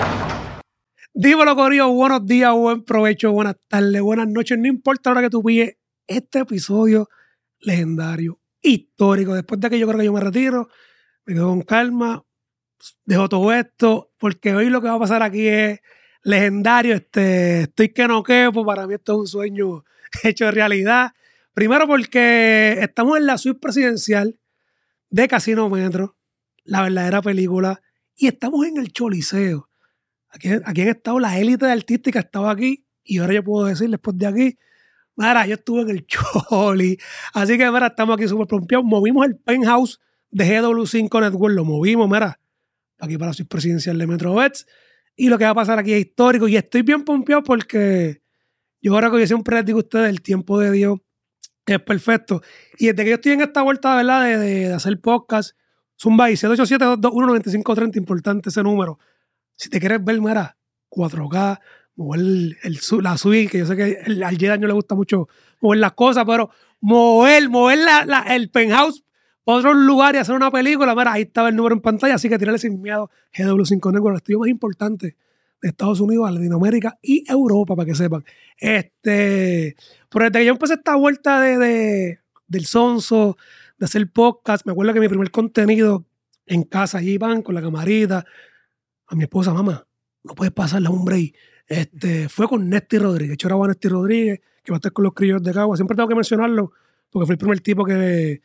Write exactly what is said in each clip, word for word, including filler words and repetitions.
Dímelo, Corillo, buenos días, buen provecho, buenas tardes, buenas noches. No importa la hora que tú pilles este episodio legendario, histórico. Después de que yo creo que yo me retiro, me quedo con calma, dejo todo esto, porque hoy lo que va a pasar aquí es legendario. Este, estoy que no quepo, para mí esto es un sueño hecho realidad. Primero porque estamos en la suite presidencial de Casino Metro, la verdadera película, y estamos en el Choliseo. Aquí, aquí han estado la élite artística, ha estado aquí, y ahora yo puedo decir después de aquí, mira, yo estuve en el Choli. Así que, mira, estamos aquí súper pompeados. Movimos el penthouse de G W cinco Network, lo movimos, mira, aquí para la suite presidencial de Metrobets. Y lo que va a pasar aquí es histórico. Y estoy bien pompeado porque yo ahora que yo siempre les digo a ustedes, el tiempo de Dios es perfecto. Y desde que yo estoy en esta vuelta, ¿verdad?, de, de, de hacer podcast, Zumba y siete ocho siete, dos dos uno, nueve cinco tres cero, importante ese número. Si te quieres ver, mira, cuatro K, mover el, el, la suite, que yo sé que el, al Jedi no le gusta mucho mover las cosas, pero mover, mover la, la, el penthouse a otro lugar y hacer una película, mira, ahí estaba el número en pantalla, así que tirarle sin miedo G W cinco Network, el estudio más importante de Estados Unidos, Latinoamérica y Europa, para que sepan. Este, pero desde que yo empecé esta vuelta de, de, del sonso, de hacer podcast, me acuerdo que mi primer contenido en casa, allí van con la camarita, a mi esposa, mamá, no puedes pasarle un break. Este, fue con Nesti Rodríguez, Choraba Nesti Rodríguez, que va a estar con los criollos de Cagua. Siempre tengo que mencionarlo, porque fue el primer tipo que,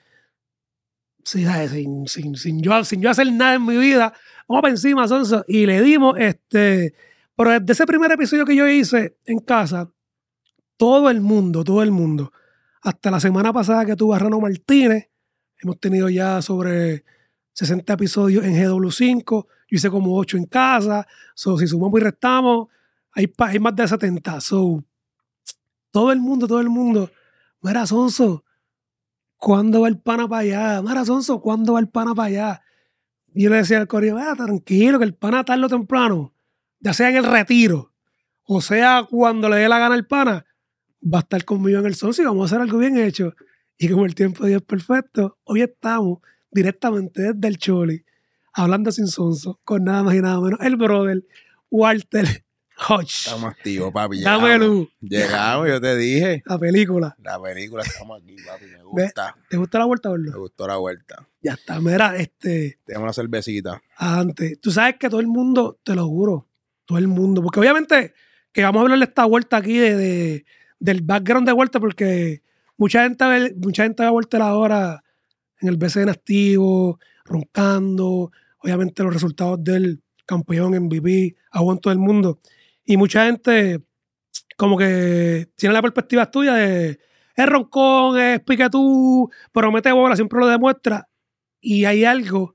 sí, sin, sin, sin, yo, sin yo hacer nada en mi vida, vamos para encima, Sonso, y le dimos, este, pero desde ese primer episodio que yo hice en casa, todo el mundo, todo el mundo, hasta la semana pasada que tuve a Rano Martínez, hemos tenido ya sobre sesenta episodios en G W cinco, yo hice como ocho en casa, so, si sumamos y restamos, hay, hay más de setenta. So, todo el mundo, todo el mundo, mira, Sonso, ¿cuándo va el pana para allá? Mira, Sonso, ¿cuándo va el pana para allá? Y yo le decía al correo, ah, tranquilo, que el pana tarde o temprano, ya sea en el retiro, o sea cuando le dé la gana al pana, va a estar conmigo en el Sonso y vamos a hacer algo bien hecho. Y como el tiempo de Dios es perfecto, hoy estamos directamente desde el Choli, hablando sin sonso, con nada más y nada menos, el brother Walter Hodge. Estamos activos, papi. Dame luz. Llegamos, yo te dije. La película. La película, estamos aquí, papi. Me gusta. ¿Te gusta la vuelta, verlo? Me gustó la vuelta. Ya está, mira, este... Tenemos una cervecita. Antes, tú sabes que todo el mundo, te lo juro, todo el mundo, porque obviamente que vamos a hablar de esta vuelta aquí, de, de, del background de vuelta, porque mucha gente ve, mucha gente ve a Walter ahora en el B C N activo, roncando, obviamente los resultados del campeón en M V P, aguantó todo el mundo. Y mucha gente como que tiene la perspectiva tuya de es roncón, es piquetú, pero mete bola, siempre lo demuestra. Y hay algo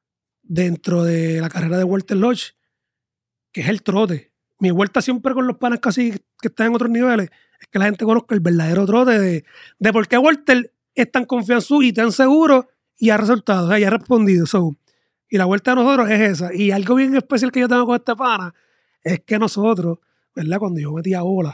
dentro de la carrera de Walter Lodge que es el trote. Mi vuelta siempre con los panas casi que están en otros niveles es que la gente conozca el verdadero trote de, de por qué Walter es tan confianzudo y tan seguro y ha resultado, o sea, y ha respondido. So, y la vuelta de nosotros es esa. Y algo bien especial que yo tengo con este pana es que nosotros, ¿verdad? Cuando yo metía bola,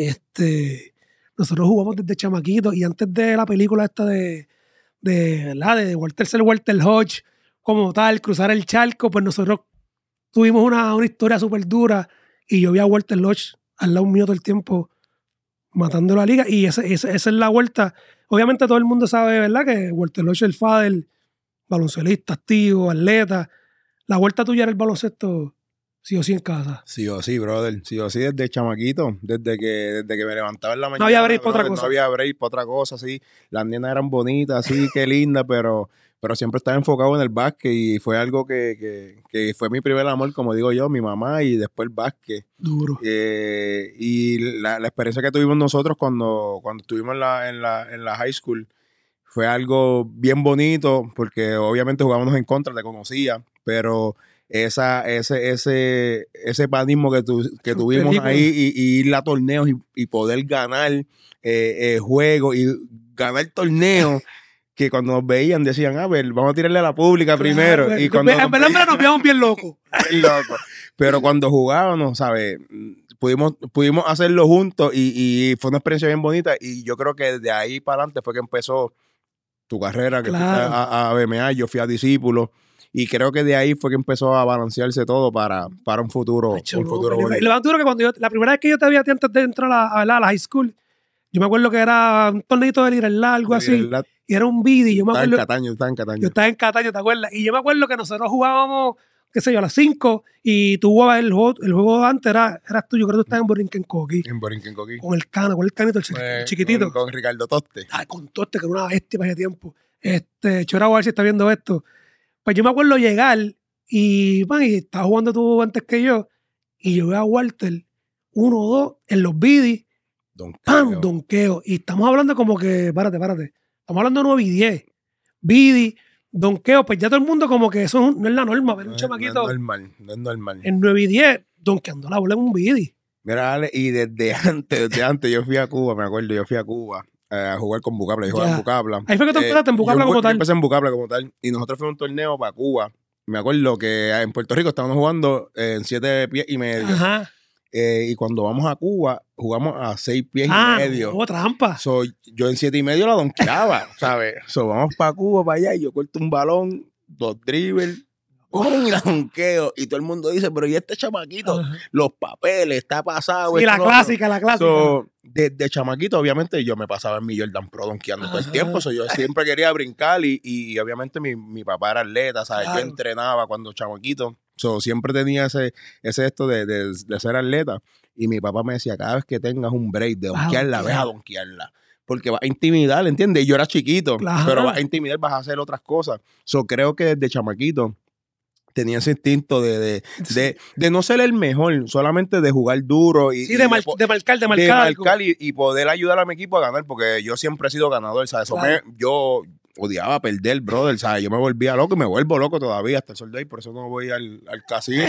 este, nosotros jugamos desde chamaquitos y antes de la película esta de, de, ¿verdad? De Walter ser Walter Hodge como tal, cruzar el charco, pues nosotros tuvimos una, una historia súper dura y yo vi a Walter Lodge al lado mío todo el tiempo matando la liga y esa, esa, esa es la vuelta. Obviamente todo el mundo sabe, ¿verdad? Que Walter Lodge es el father, baloncelista, activo, atleta. La vuelta tuya era el baloncesto sí o sí en casa. Sí o sí, brother. Sí o sí desde chamaquito. Desde que, desde que me levantaba en la mañana. No había break para otra brother, cosa. No había break para otra cosa, sí. Las nenas eran bonitas, sí, qué lindas, pero... pero siempre estaba enfocado en el básquet y fue algo que, que, que fue mi primer amor, como digo yo, mi mamá y después el básquet. Duro. Eh, y la, la experiencia que tuvimos nosotros cuando, cuando estuvimos en la, en, la, en la high school fue algo bien bonito porque obviamente jugábamos en contra, te conocía, pero esa, ese, ese, ese panismo que, tu, que tuvimos ahí y, y ir a torneos y, y poder ganar eh, eh, juegos y ganar torneos. Que cuando nos veían decían, a ver, vamos a tirarle a la pública primero. Claro, y cuando en verdad nos, nos veíamos bien locos. Bien locos. Pero cuando jugábamos, ¿sabes? Pudimos, pudimos hacerlo juntos y, y fue una experiencia bien bonita. Y yo creo que de ahí para adelante fue que empezó tu carrera, que Claro. fuiste a, a B M A, yo fui a Discípulo. y creo que de ahí fue que empezó a balancearse todo para, para un futuro, Hacho, un no, futuro pero bonito. lo más duro que cuando yo, la primera vez que yo te vi a ti antes de entrar a la, a la, a la high school, yo me acuerdo que era un torneito de liderazgo, algo así, La- y era un bidi. Yo me Estaba en acuerdo, Cataño, estaba en Cataño. yo estaba en Cataño, ¿te acuerdas? Y yo me acuerdo que nosotros jugábamos, qué sé yo, a las cinco, y tú jugabas el juego, el juego antes, era, eras tú, yo creo que tú estabas en Borinquen-Coqui, En Borinquen-Coqui. con el cano, con el canito, el, chiqui- el Pues, chiquitito. Con, con Ricardo Toste. Ay, con Toste, que era una bestia para ese tiempo. Este, Chora, a ver si está viendo esto. Pues yo me acuerdo llegar y, man, y estaba jugando tú antes que yo, y yo veo a Walter uno o dos en los bidis, Don ¡pam! Creo. Donqueo. Y estamos hablando como que, párate, párate. Estamos hablando de nueve y diez. Bidi, donqueo, pues ya todo el mundo como que eso no es la norma, ver un No es- chamaquito No es normal, no es normal. en nueve y diez donkeando la bola en un bidi. Mira, Ale, y desde antes, desde antes yo fui a Cuba, me acuerdo, yo fui a Cuba eh, a jugar con Bucapla, yo jugaba Ya. en Bucapla. Ahí fue que tú Eh, empezaste en Bucapla yo, como yo tal. empecé en Bucapla como tal, y nosotros fuimos a un torneo para Cuba. Me acuerdo que en Puerto Rico estábamos jugando eh, en siete pies y medio. Ajá. Eh, y cuando vamos a Cuba, jugamos a seis pies Ah, y medio. no, trampa. So, yo en siete y medio la donkeaba, ¿sabes? So, vamos para Cuba, para allá, y yo corto un balón, dos dribbles, ¡pum! Y la donqueo. Y todo el mundo dice, pero ¿y este chamaquito? Ajá. Los papeles, está pasado. Sí, esto, la lo otro. clásica, la clásica. So, desde chamaquito, obviamente, yo me pasaba en mi Jordan Pro donkeando todo el Ajá. tiempo. So, yo siempre quería brincar y, y obviamente mi, mi papá era atleta, ¿sabes? Claro. Yo entrenaba cuando chamaquito. So, siempre tenía ese, ese esto de, de, de ser atleta. Y mi papá me decía, cada vez que tengas un break de Vas a donkearla, donkear. ves a donkearla. Porque vas a intimidar, ¿entiendes? Y yo era chiquito, Claro. pero vas a intimidar, vas a hacer otras cosas. So, creo que desde chamaquito tenía ese instinto de, de, de, de no ser el mejor, solamente de jugar duro y, Sí, y de, mar- po- de marcar, de marcar. de algo. marcar y, y poder ayudar a mi equipo a ganar, porque yo siempre he sido ganador, ¿sabes? Eso Claro. me- yo odiaba perder, brother, ¿sabes? Yo me volvía loco y me vuelvo loco todavía hasta el sol de hoy, por eso no voy al, al casino.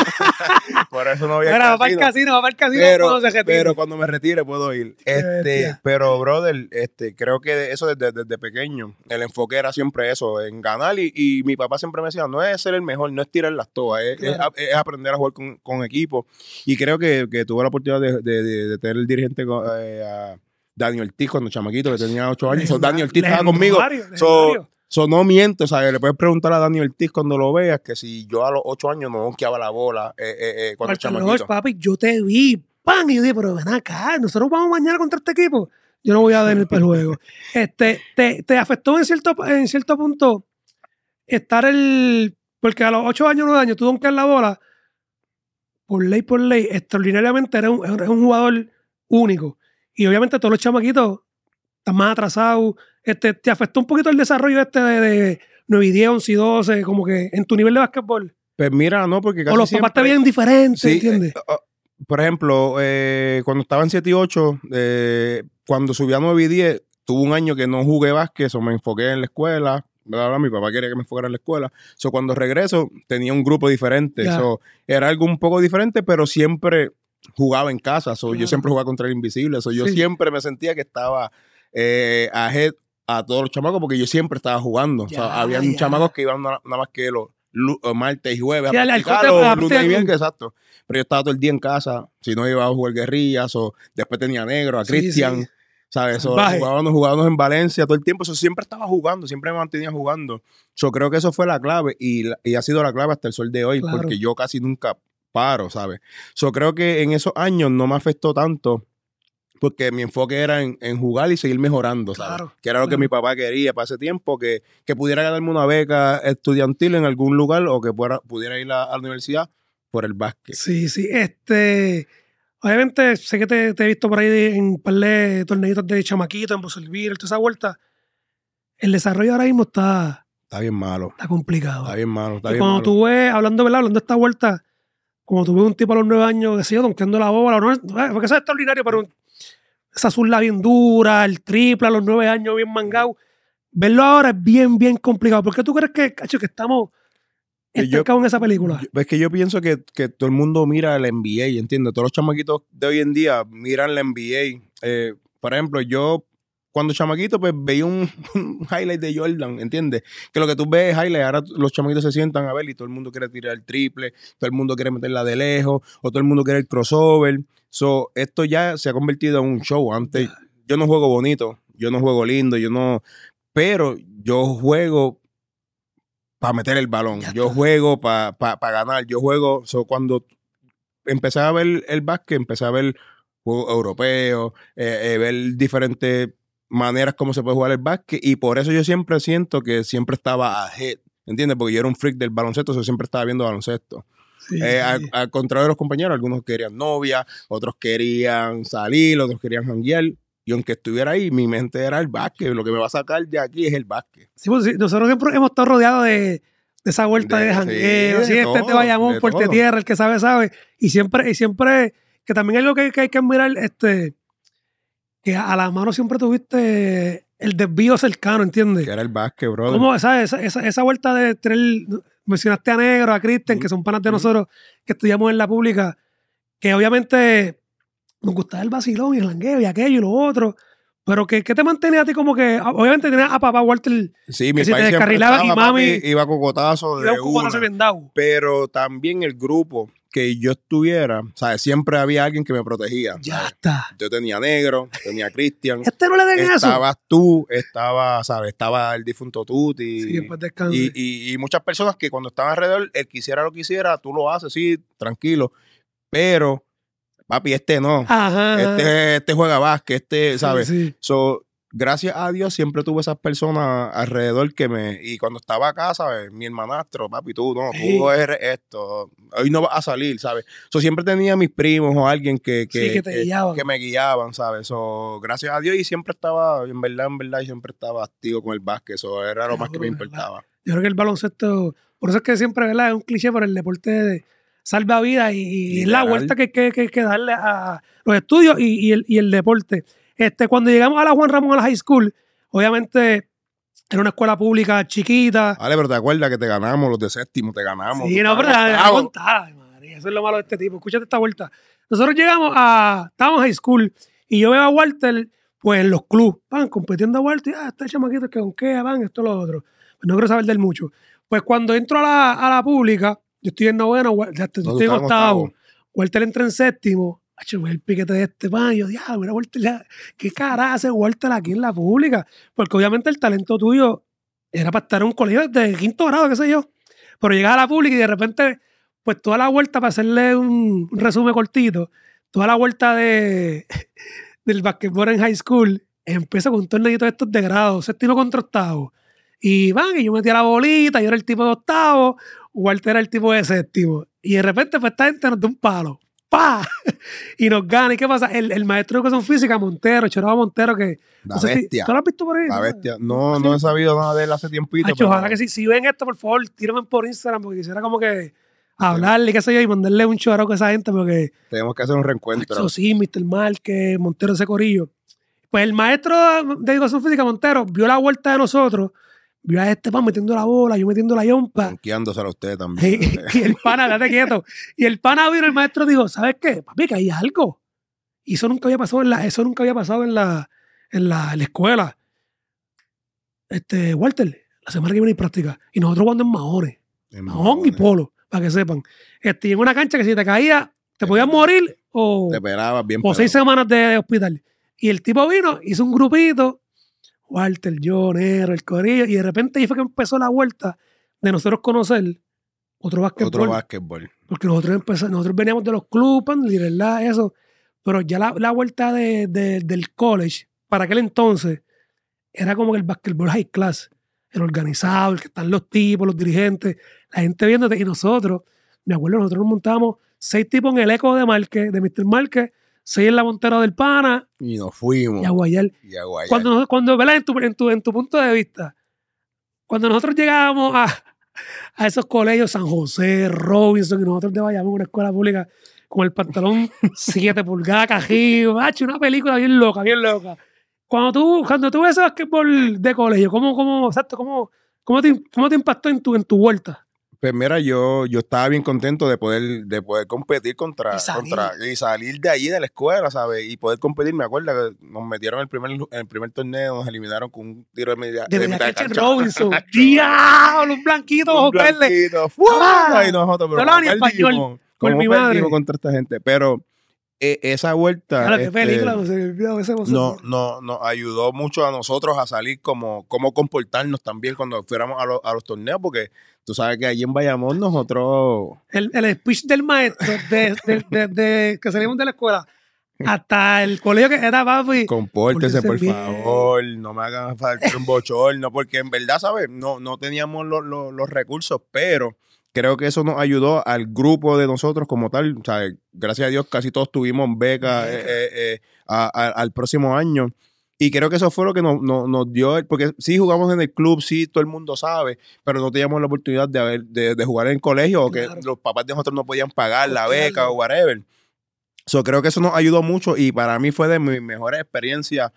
Por eso no voy al Mira, va para el casino. casino, va para el casino Pero, cuando se retire. pero cuando me retire puedo ir. Qué Este, bestia. pero, brother, este, creo que eso desde, desde pequeño, el enfoque era siempre eso, en ganar. Y, y mi papá siempre me decía, no es ser el mejor, no es tirar las toas, es, Claro. es, es aprender a jugar con, con equipo. Y creo que, que tuve la oportunidad de, de, de, de tener el dirigente eh, a Dani Ortiz cuando chamaquito, que tenía ocho años. So, Dani Ortiz estaba conmigo. Legendario, So, legendario. so, no miento, ¿sabes? Le puedes preguntar a Dani Ortiz cuando lo veas que si yo a los ocho años no donkeaba la bola eh, eh, eh, cuando Walter chamaquito. Roche, papi, yo te vi, pan, y yo dije, pero ven acá, nosotros vamos mañana contra este equipo. Yo no voy a venir para el juego. Este, te, te afectó en cierto, en cierto punto estar el. Porque a los ocho años, nueve años, tú donkeas la bola, por ley, por ley, extraordinariamente eres un, eres un jugador único. Y obviamente todos los chamaquitos están más atrasados. Este, ¿te afectó un poquito el desarrollo este de, de nueve y diez, once y doce, como que en tu nivel de básquetbol? Pues mira, no, porque casi O los siempre... papás te veían diferentes, Sí, ¿entiendes? eh, uh, por ejemplo, eh, cuando estaba en siete y ocho, eh, cuando subí a nueve y diez, tuve un año que no jugué básquet, o me enfoqué en la escuela, bla, bla, mi papá quería que me enfocara en la escuela. So, cuando regreso, tenía un grupo diferente. Ya. So, era algo un poco diferente, pero siempre jugaba en casa. So, Claro. Yo siempre jugaba contra el invisible. So, yo Sí. siempre me sentía que estaba eh, ahead a todos los chamacos porque yo siempre estaba jugando. Ya, O sea, habían ya. chamacos que iban nada, nada más que los lu- martes y jueves Sí, a al- al practicar, corte- o a lunes y practicar. viernes, exacto. Pero yo estaba todo el día en casa, si no iba a jugar guerrillas, o después tenía a Negro, a Sí, Cristian, sí. ¿sabes? So, Salvaje. jugábamos, jugábamos en Valencia todo el tiempo, so, siempre estaba jugando, siempre me mantenía jugando. Yo creo que eso fue la clave y, la- y ha sido la clave hasta el sol de hoy, Claro. porque yo casi nunca paro, ¿sabes? Yo creo que en esos años no me afectó tanto porque mi enfoque era en, en jugar y seguir mejorando, ¿sabes? Claro, Que era lo que claro. mi papá quería para ese tiempo, que, que pudiera ganarme una beca estudiantil en algún lugar o que pudiera, pudiera ir a, a la universidad por el básquet. Sí, sí. Este, obviamente, sé que te, te he visto por ahí en un par de torneitos de chamaquito, en Bosolvir, toda esa vuelta. El desarrollo ahora mismo está, Está bien malo, está complicado. está bien malo, está y bien cuando malo. tú ves, hablando, ¿verdad? Hablando de esta vuelta, como tú ves un tipo a los nueve años, que sé yo, donkeando la bola, no es- porque eso es extraordinario, pero esa zurda bien dura, el triple a los nueve años bien mangado, verlo ahora es bien, bien complicado. ¿Por qué tú crees que, cacho, que estamos Que yo- estancados en esa película? Yo- Es que yo pienso que, que todo el mundo mira la N B A, ¿entiendes? Todos los chamaquitos de hoy en día miran la N B A. Eh, por ejemplo, yo cuando chamaquito pues veía un, un highlight de Jordan, ¿entiendes? Que lo que tú ves es highlight, ahora los chamaquitos se sientan a ver y todo el mundo quiere tirar el triple, todo el mundo quiere meterla de lejos, o todo el mundo quiere el crossover. So, esto ya se ha convertido en un show. Antes yo no juego bonito, yo no juego lindo, yo no... Pero yo juego para meter el balón. Yo juego para pa, pa ganar. Yo juego... So, cuando empecé a ver el básquet, empecé a ver juegos europeos, eh, eh, ver diferentes maneras como se puede jugar el básquet, y por eso yo siempre siento que siempre estaba ahead, ¿entiendes? Porque yo era un freak del baloncesto, yo siempre estaba viendo baloncesto. Sí, eh, sí. Al, al contrario de los compañeros, algunos querían novia, otros querían salir, otros querían janguear. Y aunque estuviera ahí, mi mente era el básquet. Lo que me va a sacar de aquí es el básquet. Sí, pues sí, nosotros siempre hemos estado rodeados de, de esa vuelta de, de jangueo. Sí, sí, este te Bayamón, Puerto Tierra, el que sabe, sabe. Y siempre, y siempre, que también es algo que, que hay que admirar, este, que a la mano siempre tuviste el desvío cercano, ¿entiendes? Que era el básquet, brother. ¿Cómo, sabes? Esa, esa, esa vuelta de tener, mencionaste a Negro, a Cristian, mm. que son panas de mm. nosotros, que estudiamos en la pública, que obviamente nos gustaba el vacilón y el jangueo y aquello y lo otro, pero que, que te mantenía a ti como que, obviamente tenías a papá Walter, sí, mi que si te país descarrilaba y mami papi, iba a cocotazo de una, pero también el grupo que yo estuviera, ¿sabes? Siempre había alguien que me protegía. Ya ¿sabes? está. Yo tenía Negro, tenía Cristian. Este no le den eso. Estabas tú, estaba, ¿sabes? Estaba el difunto Tuti. Sí, después descanse. Y, y, y muchas personas que cuando estaban alrededor, él quisiera lo que quisiera, tú lo haces, sí, tranquilo, pero... Papi, este no. Ajá. Este, este juega básquet, este, ¿sabes? Sí, sí. So, gracias a Dios siempre tuve esas personas alrededor que me... Y cuando estaba acá, ¿sabes? Mi hermanastro, papi, tú no, sí. tú eres esto. Hoy no vas a salir, ¿sabes? So, siempre tenía mis primos o alguien que, que, sí, que, te que, guiaban. que me guiaban, ¿sabes? So, gracias a Dios y siempre estaba, en verdad, en verdad, siempre estaba activo con el básquet. Eso era lo más que me importaba. ¿Verdad? Yo creo que el baloncesto... Por eso es que siempre, ¿verdad? Es un cliché por el deporte de... salva vida y, y la vuelta que hay que, que, que darle a los estudios y, y, el, y el deporte. Este, cuando llegamos a la Juan Ramón, a la high school, obviamente era una escuela pública chiquita. Vale, pero te acuerdas que te ganamos, los de séptimo, te ganamos. Sí, no, pero la contada, madre, eso es lo malo de este tipo. Escúchate esta vuelta. Nosotros llegamos a, estábamos en high school y yo veo a Walter, pues en los clubs, van compitiendo a Walter, ah, está el chamaquito que donquea, van, esto, lo otro. Pues no quiero saber de él mucho. Pues cuando entro a la, a la pública, yo estoy en noveno, Walter, yo estoy en octavo. Walter entra en séptimo. Acho, el piquete de este pan. Yo, diablo, mira, Walter, ya, ¿qué cara hace Walter aquí en la pública? Porque obviamente el talento tuyo era para estar en un colegio de quinto grado, qué sé yo. Pero llegas a la pública y de repente, pues toda la vuelta, para hacerle un, un resumen cortito, toda la vuelta de, del basquetbol en high school empieza con un torneito de estos de grado, séptimo contra octavo. Y van, y yo metía la bolita, yo era el tipo de octavo, Walter era el tipo de séptimo. Y de repente, pues esta gente nos da un palo. ¡Pah! Y nos gana. ¿Y qué pasa? El, el maestro de educación física, Montero, Choraba Montero, que... La no sé bestia. Si, ¿tú lo has visto por ahí? La bestia. No, no he sabido nada de él hace tiempito. Acho, pero... Ojalá que sí. Si ven esto, por favor, tírenme por Instagram, porque quisiera como que hablarle, qué sé yo, y mandarle un chorro a esa gente, porque... Tenemos que hacer un reencuentro. Acho, sí, mister Márquez, Montero, ese corillo. Pues el maestro de educación física, Montero, vio la vuelta de nosotros, vio a este pan metiendo la bola, yo metiendo la yompa. Conqueándosela a usted también. Y, y el pana, date quieto. Y el pana vino, el maestro dijo, ¿sabes qué? Papi, que hay algo. Y eso nunca había pasado en la, eso nunca había pasado en la, en la, en la escuela. Este, Walter, la semana que viene hay práctica. Y nosotros jugando en mahones. En mahón y polo, para que sepan. Este, y en una cancha que si te caía, te podías morir o, te esperabas bien o seis semanas de hospital. Y el tipo vino, hizo un grupito, Walter, yo, Nero, el corillo, y de repente ahí fue que empezó la vuelta de nosotros conocer otro básquetbol. Otro básquetbol. Porque nosotros empezamos, nosotros veníamos de los clubes, ¿verdad? Eso. Pero ya la, la vuelta de, de, del college, para aquel entonces, era como que el básquetbol high class, el organizado, el que están los tipos, los dirigentes, la gente viéndote. Y nosotros, me acuerdo, nosotros nos montábamos seis tipos en el eco de Márquez, de mister Márquez, seis en la Montera del Pana. Y nos fuimos. Y a Guayar. Y a Guayar. Cuando, cuando ¿verdad? En tu, en, tu, en tu punto de vista, cuando nosotros llegábamos a, a esos colegios, San José, Robinson, y nosotros de Bayamón, una escuela pública, con el pantalón siete pulgadas, cajío, macho, una película bien loca, bien loca. Cuando tú, cuando tú ves ese basquetbol de colegio, ¿cómo, cómo, exacto, cómo, cómo, te, cómo te impactó en tu, en tu vuelta? Pues mira, yo, yo estaba bien contento de poder, de poder competir contra y, contra y salir de allí de la escuela, ¿sabes? Y poder competir. Me acuerdo que nos metieron en el primer, en el primer torneo, nos eliminaron con un tiro de media, de, de media cancha. Robinson. ¡Diablo! Un blanquito, ojos verdes. ¡Ah! Y nosotros, pero no hablaba ni español. Con mi madre. Contra esta gente. Pero e- esa vuelta... Claro, qué este, película, no se me olvidó ese no, no, nos ayudó mucho a nosotros a salir como, cómo comportarnos también cuando fuéramos a, lo- a los torneos, porque tú sabes que allí en Bayamón nosotros... El, el speech del maestro de, de, de, de- que salimos de la escuela hasta el colegio que era papi. Compórtese, por bien. favor, no me hagan falta un bochorno, porque en verdad, ¿sabes? No, no teníamos lo- lo- los recursos, pero creo que eso nos ayudó al grupo de nosotros como tal. O sea, gracias a Dios casi todos tuvimos becas eh, eh, eh, a- a- al próximo año. Y creo que eso fue lo que nos, nos- nos dio, el- porque sí jugamos en el club, sí, todo el mundo sabe, pero no teníamos la oportunidad de, haber- de, de jugar en colegio o Claro. que los papás de nosotros no podían pagar la Costearlo. beca o whatever. So, creo que eso nos ayudó mucho y para mí fue de mis mejores experiencias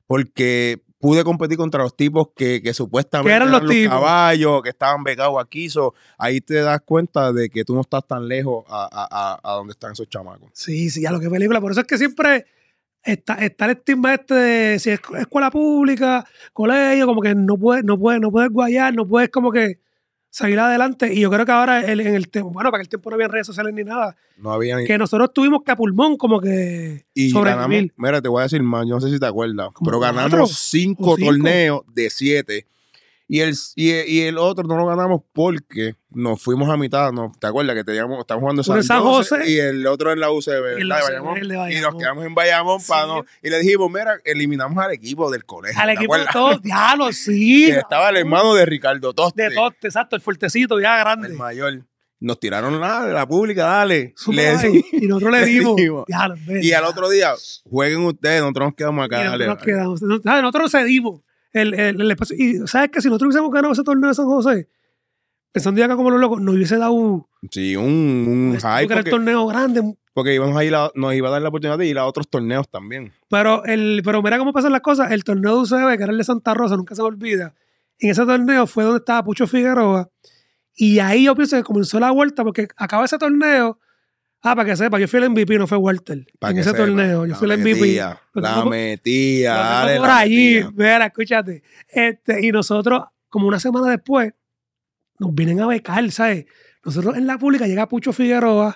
porque pude competir contra los tipos que, que supuestamente ¿Qué eran eran los los tipos? caballos, que estaban becados aquí. So, ahí te das cuenta de que tú no estás tan lejos a, a, a, a donde están esos chamacos. Sí, sí, a lo que película. Por eso es que siempre está, está el estigma este de si es escuela pública, colegio, como que no puedes, no puedes, no puedes guayar, no puedes como que salir adelante. Y yo creo que ahora el- en el tiempo, bueno, para aquel tiempo no había redes sociales ni nada, No había ni... que nosotros tuvimos que a pulmón como que Y ganamos, sobrevivir. mira, te voy a decir más, yo no sé si te acuerdas, Como pero cuatro ganamos cinco, o cinco. torneos de siete. Y el, y, y el otro no lo ganamos porque nos fuimos a mitad, ¿no? ¿Te acuerdas que teníamos, estábamos jugando Uno en San José y el otro en la U C B, y en ¿verdad? la De U C B, Bayamón. el de Y nos Bayamón. quedamos en Bayamón Sí. para no. Y le dijimos, mira, eliminamos al equipo del colegio. Al ¿te equipo de acuerdas? todos, diablo, sí. Que estaba el hermano de Ricardo Toste, De Toste, exacto, el fuertecito ya el grande. mayor. Nos tiraron la, la pública, dale. Super Le ahí, decimos- y nosotros le le dimos. dimos. Diablo, ven, y al ya. otro día, jueguen ustedes, nosotros nos quedamos Y acá. nosotros Dale, nos dale. quedamos. No, ¿sabes? Nosotros cedimos el, el, el espacio. Y sabes que si nosotros hubiésemos ganado ese torneo de San José, pensando ya acá como los locos, nos hubiese dado un, Sí, un, un esto hype que era el porque, torneo grande. porque íbamos a ir a- nos iba a dar la oportunidad de ir a otros torneos también. Pero, el, pero mira cómo pasan las cosas. El torneo de U C B, que era el de Santa Rosa, nunca se me olvida. En ese torneo fue donde estaba Pucho Figueroa. Y ahí yo pienso que comenzó la vuelta, porque acaba ese torneo. Ah, para que sepa, yo fui el M V P, no fue Walter. Pa' en que ese sepa, torneo, yo la fui el M V P. metía, Lo La tengo- metía, Lo tengo dale, por la allí, metía. mira, escúchate. Este, y nosotros, como una semana después, nos vienen a becar, ¿sabes? Nosotros en la pública llega Pucho Figueroa,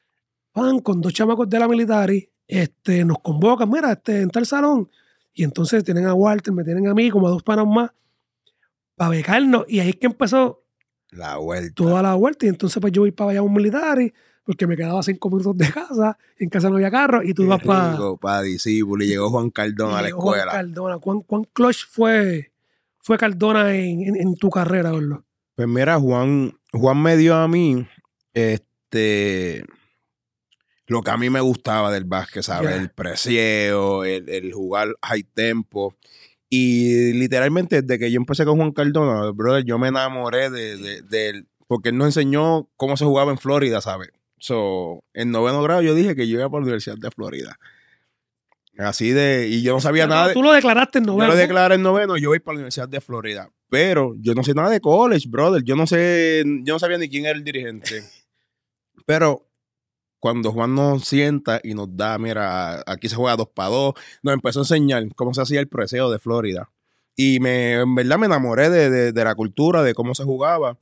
van con dos chamacos de la military, este, nos convocan, mira, este, en tal salón. Y entonces tienen a Walter, me tienen a mí, como a dos panas más, para becarnos. Y ahí es que empezó La vuelta. toda la vuelta. Y entonces pues yo voy para allá a un military, porque me quedaba cinco minutos de casa, en casa no había carro, y tú Qué vas para... rico, para discípulo. Y llegó Juan Cardona a la Llegó Juan escuela. Cardona. ¿Cuán, cuán clutch fue, fue Cardona en, en, en tu carrera, Orlo? Pues mira, Juan, Juan me dio a mí este lo que a mí me gustaba del básquet, ¿sabes? Ya. El presieo, el, el jugar high tempo. Y literalmente desde que yo empecé con Juan Cardona, brother, yo me enamoré de, de, de él, porque él nos enseñó cómo se jugaba en Florida, ¿sabes? So, en noveno grado yo dije que yo iba para la Universidad de Florida. Así de, y yo no sabía Pero nada de, tú lo declaraste en yo noveno. lo declaré en noveno, yo voy para la Universidad de Florida. Pero yo no sé nada de college, brother. Yo no sé, yo no sabía ni quién era el dirigente. Pero cuando Juan nos sienta y nos da, mira, aquí se juega dos para dos, nos empezó a enseñar cómo se hacía el preseo de Florida. Y me, en verdad me enamoré de, de, de la cultura, de cómo se jugaba.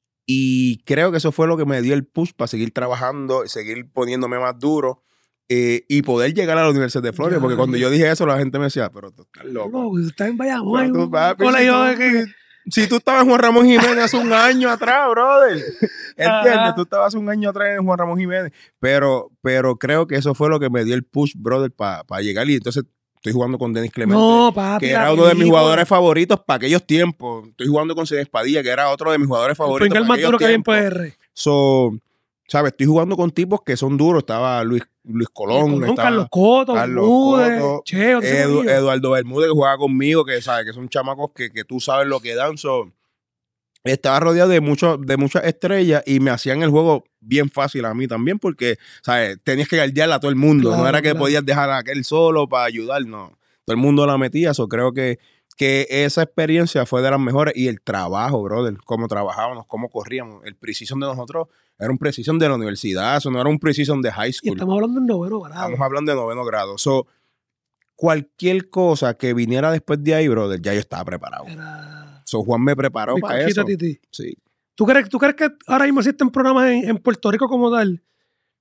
Y creo que eso fue lo que me dio el push para seguir trabajando y seguir poniéndome más duro. Eh, y poder llegar a la Universidad de Florida, Ya, porque cuando ya. yo dije eso, la gente me decía, pero tú estás loco. No, tú estás en Bayamón. Pero hay tú, un papi, colegio si, de tú, que- si tú estabas en Juan Ramón Jiménez hace un año atrás, brother. ¿Entiendes? Ajá. Tú estabas hace un año atrás en Juan Ramón Jiménez. Pero, pero creo que eso fue lo que me dio el push, brother, para llegar. Y entonces estoy jugando con Denis Clemente, No, papi. que la era uno de mis película. jugadores favoritos para aquellos tiempos. Estoy jugando con César Padilla, que era otro de mis jugadores El favoritos primer para más aquellos duro que hay en tiempos. P R. So, ¿sabes? Estoy jugando con tipos que son duros. Estaba Luis, Luis Colón, Colón, estaba Carlos Coto, Carlos Bermúdez, Coto, Cheo, ese Edu- corillo. Eduardo Bermúdez, que juega conmigo, que sabes que son chamacos que, que tú sabes lo que dan. So, estaba rodeado de, mucho, de muchas estrellas y me hacían el juego bien fácil a mí también, porque ¿sabes? Tenías que guardiarla a todo el mundo. Claro, no era que claro. podías dejar a aquel solo para ayudar, no. Todo el mundo la metía. So, creo que, que esa experiencia fue de las mejores. Y el trabajo, brother, cómo trabajábamos, cómo corríamos. El precision de nosotros era un precision de la universidad, eso no era un precision de high Y school. estamos hablando en noveno grado. Estamos hablando de noveno grado. So, cualquier cosa que viniera después de ahí, brother, ya yo estaba preparado. Era... So, Juan me preparó Mi para conchita eso. tití. Sí. ¿Tú crees, ¿Tú crees que ahora mismo existen programas en, en Puerto Rico como tal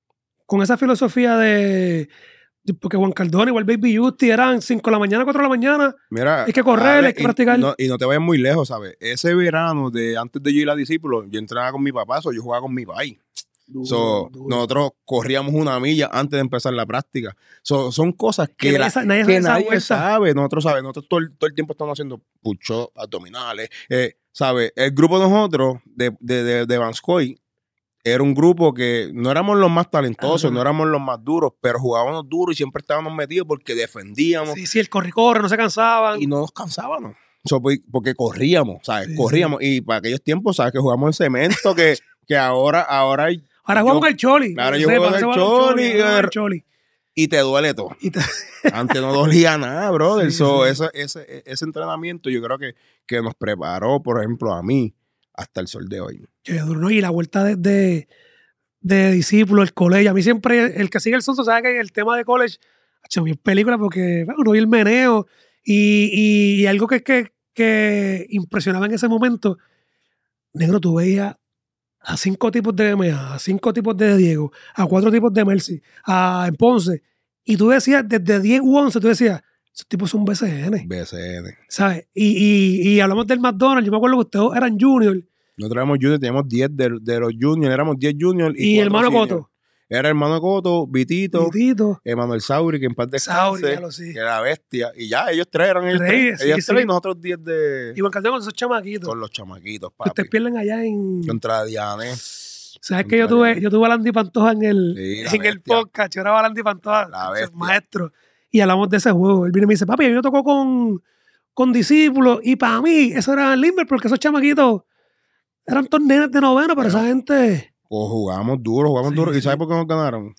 con esa filosofía de, de- porque Juan Cardona igual Baby Justi eran cinco de la mañana, cuatro de la mañana, Mira, hay que correr, Ale, hay que y practicar. no, y no te vayas muy lejos, ¿sabes? Ese verano, de antes de yo ir a discípulo, yo entrenaba con mi papá, so, yo jugaba con mi país. Duro, So, duro. nosotros corríamos una milla antes de empezar la práctica. So, son cosas Que que, nadie la- sa- nadie que sabe esa nadie vuelta. sabe. Nosotros sabemos, nosotros todo el, todo el tiempo estamos haciendo push-ups, abdominales. Eh, ¿Sabes? El grupo de nosotros, de, de, de, de Vanscoy, era un grupo que no éramos los más talentosos, Ajá. no éramos los más duros, pero jugábamos duro y siempre estábamos metidos porque defendíamos Sí, sí, el corre-corre, no se cansaban. y no nos cansábamos. So, pues, porque corríamos, ¿sabes? Sí, corríamos. Y para aquellos tiempos, ¿sabes? Que jugamos en cemento, que, que ahora, ahora hay- Ahora yo- jugamos con el Choli. Claro, que yo sepa, juego que en se el juega con Choli, ahora juega eh, el Choli. y te duele todo. Y te- Antes no dolía nada, brother. Sí, So, sí. Ese, ese, ese entrenamiento yo creo que, que nos preparó, por ejemplo, a mí, hasta el sol de hoy. Qué duro, ¿no? Y la vuelta de, de, de discípulo, el colegio. A mí siempre, el que sigue el Sonso sabe que el tema de college, ha hecho bien película porque bueno, uno vio el meneo y, y, y algo que, que, que impresionaba en ese momento, negro, tú veías a cinco tipos de M A, a cinco tipos de Diego, a cuatro tipos de Mercy, a Ponce, y tú decías, desde diez u once, tú decías, esos tipos son B C N, B C N. ¿sabes? Y, y, y hablamos del McDonald's, yo me acuerdo que ustedes eran junior, Nosotros éramos juniors, teníamos diez de, de los juniors, éramos diez juniors. y, Y, hermano cuatro seniors. Coto, Era hermano Coto, Vitito, Tito, Emanuel Sauri, que en paz Sauri, descanse, ya lo sé. que era bestia. Y ya, ellos tres eran ellos Tres, tres. sí, ellos sí. tres y nosotros diez de... Y Juan Caldero con esos chamaquitos, Con los chamaquitos, que papi. ustedes pierden allá en... Contra Diane. ¿Sabes que yo tuve, yo tuve a Landy Pantoja en el, Sí, la en el bestia. podcast? Yo era Landy Pantoja, La ese bestia. maestro, y hablamos de ese juego. Él vino y me dice, papi, a mí me tocó con, con discípulos, y para mí, eso era el Limber, porque esos chamaquitos eran torneos de noveno, pero Bueno. esa gente... O jugamos duro, jugamos Sí, duro. sí. ¿Y sabes por qué nos ganaron?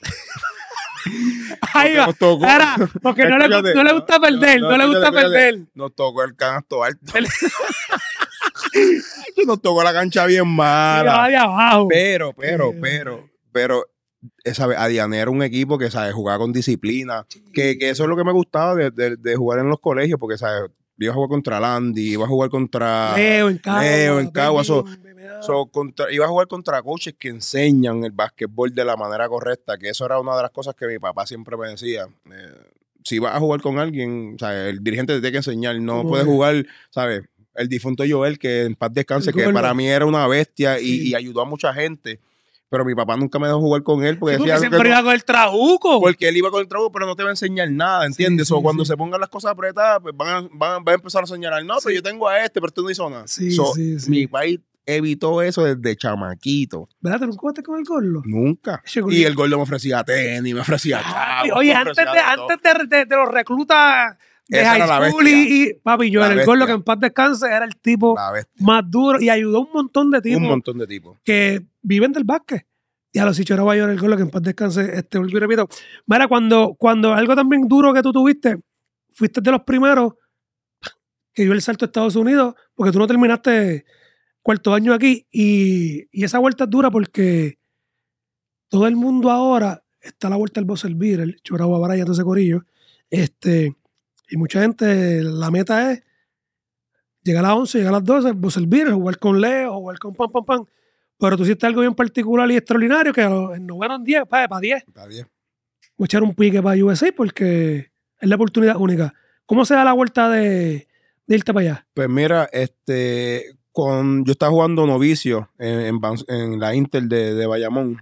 Ahí va. nos tocó. Era, porque no le, Escúchate, no le gusta perder, no, le gusta escúchate, perder. escúchate. Nos tocó el canasto alto. Nos tocó la cancha bien Y mala. va de abajo. Pero, pero, Sí, pero, pero, eh, ¿sabes? Adiané era un equipo que, ¿sabes? Jugaba con disciplina. Que, que eso es lo que me gustaba de, de, de jugar en los colegios, porque, ¿sabes? Iba a jugar contra Landy, iba a jugar contra Leo en Cagua. Leo en Cagua. So, B M A. so, contra- iba a jugar contra coaches que enseñan el básquetbol de la manera correcta, que eso era una de las cosas que mi papá siempre me decía. Eh, si vas a jugar con alguien, ¿sabes? El dirigente te tiene que enseñar, no ¿Cómo puedes es? jugar, ¿sabes? El difunto Joel, que en paz descanse, El que gordo. para mí era una bestia y, Sí. y ayudó a mucha gente. Pero mi papá nunca me dejó jugar con él porque Sí, porque decía siempre que no- iba con el trabuco. porque él iba con el trabajo, pero no te va a enseñar nada, ¿entiendes? Sí, o sí, cuando sí. se pongan las cosas apretadas, pues van a, van a- van a empezar a señalar, no, pero yo tengo a este, pero tú no hizo nada. Sí, So, sí, sí. Mi país evitó eso desde chamaquito. ¿Verdad? ¿Te nunca jugaste con el gordo? Nunca. Ese Y gordito. el gordo me ofrecía tenis, me ofrecía Papi, chavos, oye, me antes, ofrecía de, de todo. antes de, de- de los reclutas de Esa high era la school y, y- papi, yo La era el bestia. gordo que en paz descanse era el tipo La bestia. más duro y ayudó a un montón de tipos Un montón de tipos. que viven del básquet. Y a los Sichero va a llorar el gordo que en paz descanse, este, vuelvo y repito. Mira, cuando, cuando algo también duro que tú tuviste, fuiste de los primeros que dio el salto a Estados Unidos, porque tú no terminaste cuarto año aquí y, y esa vuelta es dura porque todo el mundo ahora está a la vuelta del Buzzer Beater, el Choragua Baraya, todo ese corillo. Este, y mucha gente, la meta es llegar a las once, llegar a las doce, Buzzer Beater, jugar con Leo, jugar con Pam Pam Pam. Pero tú hiciste algo bien particular y extraordinario que a los- en noveno en diez, para, para diez, Está bien. voy a echar un pique para U S A porque es la oportunidad única. ¿Cómo se da la vuelta de, de irte para allá? Pues mira, este, con, yo estaba jugando novicio en, en, Ban- en la Inter de, de Bayamón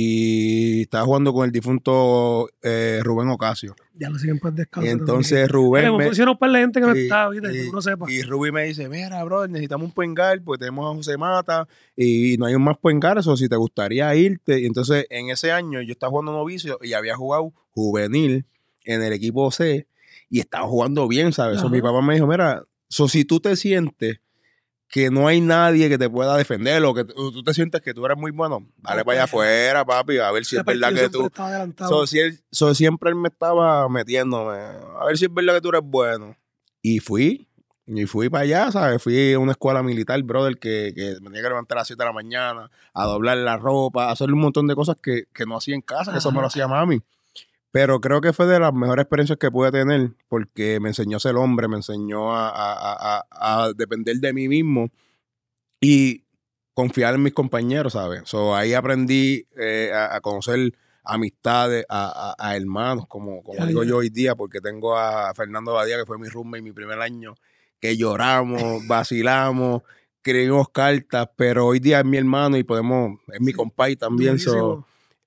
y estaba jugando con el difunto eh, Rubén Ocasio. Ya lo siguen para descanso. Y entonces Rubén Hemos me, funcionado para la gente que no y- está, ¿viste? y- Que uno sepa. y Rubén me dice, mira, bro, necesitamos un point guard porque tenemos a José Mata y no hay un más point guard, eso si te gustaría irte. Y entonces en ese año yo estaba jugando novicio y había jugado juvenil en el equipo C y estaba jugando bien, ¿sabes? So, Ajá. mi papá me dijo, mira, so, si tú te sientes que no hay nadie que te pueda defender o que t- o tú te sientes que tú eres muy bueno, dale Ok. para allá afuera, papi, a ver si Ese es verdad partido que siempre tú... estaba adelantado. So, si él- so, siempre él me estaba metiéndome, a ver si es verdad que tú eres bueno. Y fui, y fui para allá, ¿sabes? Fui a una escuela militar, brother, que, que me tenía que levantar a las siete de la mañana, a doblar la ropa, a hacer un montón de cosas que, que no hacía en casa, que eso me lo Ajá. hacía mami. Pero creo que fue de las mejores experiencias que pude tener, porque me enseñó a ser hombre, me enseñó a, a- a- a- a depender de mí mismo y confiar en mis compañeros, ¿sabes? So, ahí aprendí eh, a, a conocer amistades, a, a, a hermanos, como, como Ya, digo ya. yo hoy día, porque tengo a Fernando Badía, que fue mi roommate mi primer año, que lloramos, vacilamos, escribimos cartas, pero hoy día es mi hermano y podemos, es mi Sí, compay también. So, durísimo.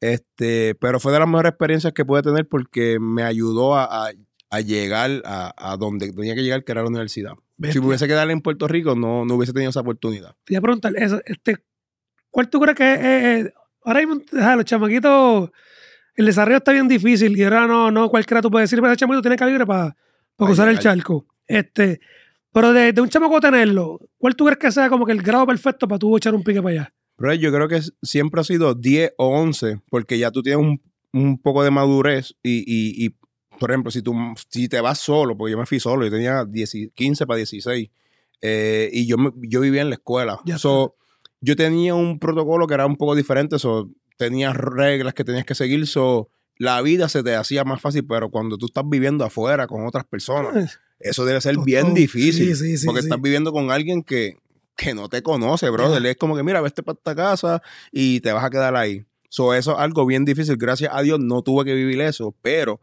este, pero fue de las mejores experiencias que pude tener porque me ayudó a, a, a llegar a, a donde tenía que llegar, que era la universidad. Bestia. Si me hubiese quedado en Puerto Rico, no, no hubiese tenido esa oportunidad. Te iba a preguntar, eso, este, ¿cuál tú crees que es? Eh, eh, ahora mismo, ja, los chamaquitos, el desarrollo está bien difícil y ahora no, no cualquiera tú puedes decir, pero ese chamaquito tiene calibre para Pa cruzar el llegar. charco. Este, pero de, de un chamaco tenerlo, ¿cuál tú crees que sea como que el grado perfecto para tú echar un pique para allá? Pero yo creo que siempre ha sido diez o once, porque ya tú tienes un, un poco de madurez y, y, y, por ejemplo, si tú si te vas solo, porque yo me fui solo, yo tenía diez, quince para dieciséis, eh, y yo, me, yo vivía en la escuela. Ya So, yo tenía un protocolo que era un poco diferente, so, tenías reglas que tenías que seguir, so, la vida se te hacía más fácil, pero cuando tú estás viviendo afuera con otras personas, eso debe ser Tostón. bien difícil, Sí, sí, sí, porque sí. estás viviendo con alguien que, que no te conoce, brother. Ya. Es como que, mira, vete para esta casa y te vas a quedar ahí. So, eso es algo bien difícil. Gracias a Dios no tuve que vivir eso, pero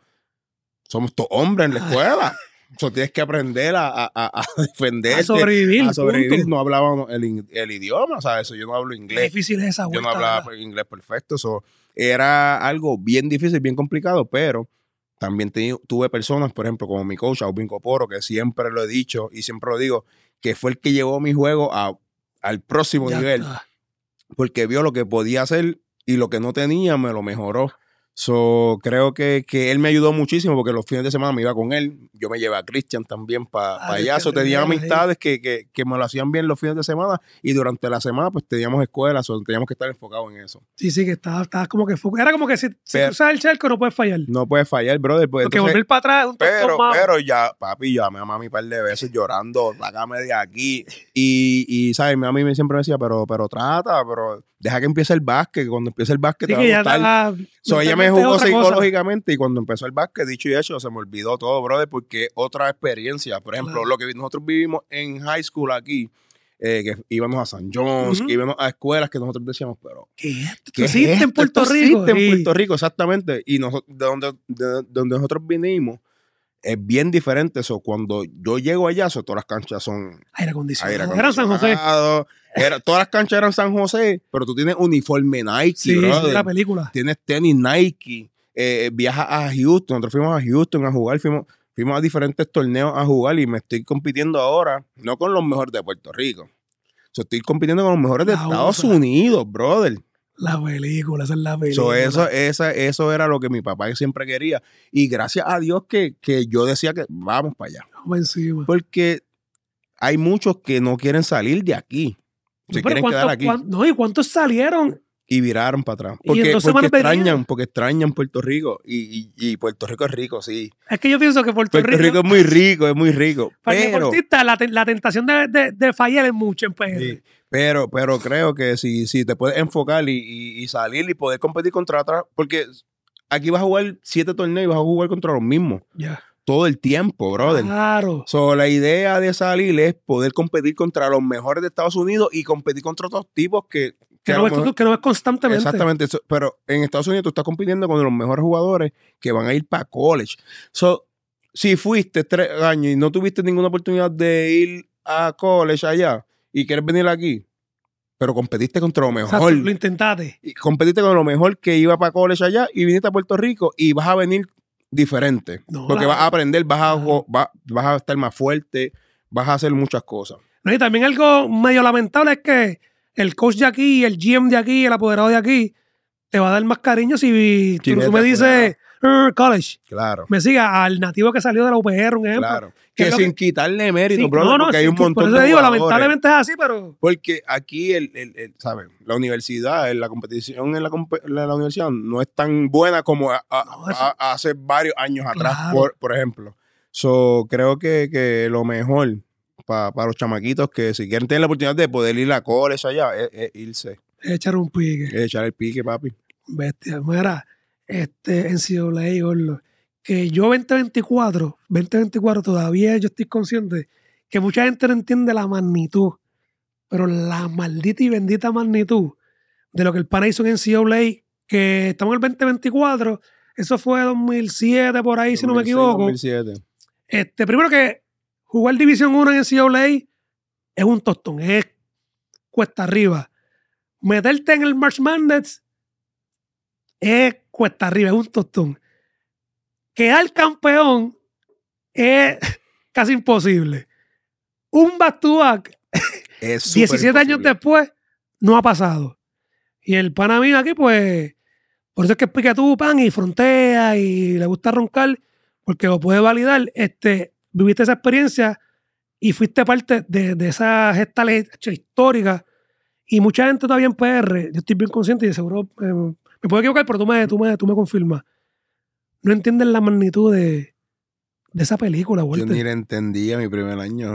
somos todos hombres en la escuela. So, tienes que aprender a, a, a defenderte, A sobrevivir, a sobrevivir. punto. No hablaba el, in- el idioma, o sea, eso yo no hablo Qué inglés. difícil es esa Yo no vuelta. hablaba ¿verdad? inglés perfecto. So, era algo bien difícil, bien complicado, pero también te- tuve personas, por ejemplo, como mi coach, Aubin Coporo, que siempre lo he dicho y siempre lo digo, que fue el que llevó mi juego a, al próximo Ya nivel, está. porque vio lo que podía hacer y lo que no tenía me lo mejoró. So, creo que, que él me ayudó muchísimo porque los fines de semana me iba con él. Yo me llevé a Christian también para pa Ah, allá. que So, te tenía llevas ahí. amistades que, que, que me lo hacían bien los fines de semana y durante la semana pues teníamos escuelas, so, teníamos que estar enfocados en eso. Sí, sí, que estabas estaba como que fo- era como que si, si Pero- cruzas el charco no puedes fallar. No puedes fallar, brother. Pues, Porque entonces, volver para atrás es un tostón Pero, más. pero ya, papi, llamé a mami un par de veces llorando, sácame de aquí. Y, y ¿sabes? Mi mami me siempre me decía, pero, pero trata, pero deja que empiece el básquet, que cuando empiece el básquet Sí, te va que a ya gustar. estaba. So, ella me mentalmente es jugó otra cosa. psicológicamente y cuando empezó el básquet, dicho y hecho, se me olvidó todo, brother, porque otra experiencia. Por ejemplo, Claro. lo que nosotros vivimos en high school aquí, eh, que íbamos a San John's, Ujú. que íbamos a escuelas que nosotros decíamos, pero ¿Qué? ¿Esto ¿qué es existe en esto? Puerto Esto Rico? existe en Sí. Puerto Rico, exactamente. Y nosotros, de donde, de donde nosotros vinimos, es bien diferente eso. Cuando yo llego allá, so, todas las canchas son Aire aire acondicionado. Era en San José. acondicionado. Era, todas las canchas eran San José, pero tú tienes uniforme Nike, Sí, sí, brother. la película. Tienes tenis Nike. Eh, viajas a Houston. Nosotros fuimos a Houston a jugar. Fuimos, fuimos a diferentes torneos a jugar y me estoy compitiendo ahora, no con los mejores de Puerto Rico. So, estoy compitiendo con los mejores de La Estados usa. Unidos, brother. La película, esa es la So, película. eso, esa, eso era lo que mi papá siempre quería. Y gracias a Dios que, que yo decía que vamos para allá. Vamos encima. Porque hay muchos que no quieren salir de aquí. Se No, pero quieren quedar ¿cuántos, aquí. cuán- no, ¿y cuántos salieron? Y viraron para atrás. Y en Porque, dos porque semanas extrañan, venían. porque extrañan Puerto Rico. Y, y, y Puerto Rico es rico, sí. Es que yo pienso que Puerto, Puerto Rico es muy rico, es muy rico. para el Pero, deportista, la, te- la tentación de, de, de fallar es mucho en P R. sí, pero, pero creo que si, si te puedes enfocar y, y, y salir y poder competir contra otras, porque aquí vas a jugar siete torneos y vas a jugar contra los mismos Ya. todo el tiempo, brother. Claro. So, la idea de salir es poder competir contra los mejores de Estados Unidos y competir contra otros tipos que... Que a no, lo ves, mejor- que no ves constantemente. Exactamente, eso, pero en Estados Unidos tú estás compitiendo con los mejores jugadores que van a ir para college. So, si fuiste tres años y no tuviste ninguna oportunidad de ir a college allá y quieres venir aquí, pero competiste contra lo Exacto, mejor, lo intentaste. y competiste con lo mejor que iba para college allá y viniste a Puerto Rico y vas a venir diferente. No, porque la- vas a aprender, vas a, Claro. jo- va- vas a estar más fuerte, vas a hacer muchas cosas. No, y también algo medio lamentable es que el coach de aquí, el G M de aquí, el apoderado de aquí, te va a dar más cariño si tú, vete tú me dices "Uh, college. Claro, Me siga al nativo que salió de la U P R, un ejemplo. claro. ¿Qué Que es lo sin que- quitarle mérito, Sí, brother, no, no, porque sí, hay un que montón por eso de te digo, jugadores. lamentablemente es así, pero Porque aquí, el, el, el, ¿sabes? La universidad, la competición en la, compe- la, la universidad no es tan buena como a- a- No, eso- a- a hace varios años atrás, Claro. por, por ejemplo. So, creo que, que lo mejor para los chamaquitos que si quieren tener la oportunidad de poder ir a college allá es, es irse, echar un pique. es echar el pique, papi. Bestia. Mira, este, en C W A, gordo, que yo veinte veinticuatro, veinte veinticuatro todavía yo estoy consciente que mucha gente no entiende la magnitud, pero la maldita y bendita magnitud de lo que el pana hizo en N C A A que estamos en el veinte veinticuatro, eso fue dos mil siete por ahí, si no me dos mil seis, equivoco. dos mil siete. Este, primero que jugar División uno en N C A A es un tostón, es cuesta arriba. Meterte en el March Madness es cuesta arriba, es un tostón. Quedar campeón es casi imposible. Un back-to-back, diecisiete años después, no ha pasado. Y el pana mío aquí, pues, por eso es que explica tú, pan, y frontea, y le gusta roncar, porque lo puede validar. Este, viviste esa experiencia y fuiste parte de, de esa gesta histórica. Y mucha gente todavía en P R, yo estoy bien consciente y de seguro eh, me puedo equivocar, pero tú me, tú me, tú me confirmas. No entienden la magnitud de, de esa película, Walter. Yo ni la entendía mi primer año.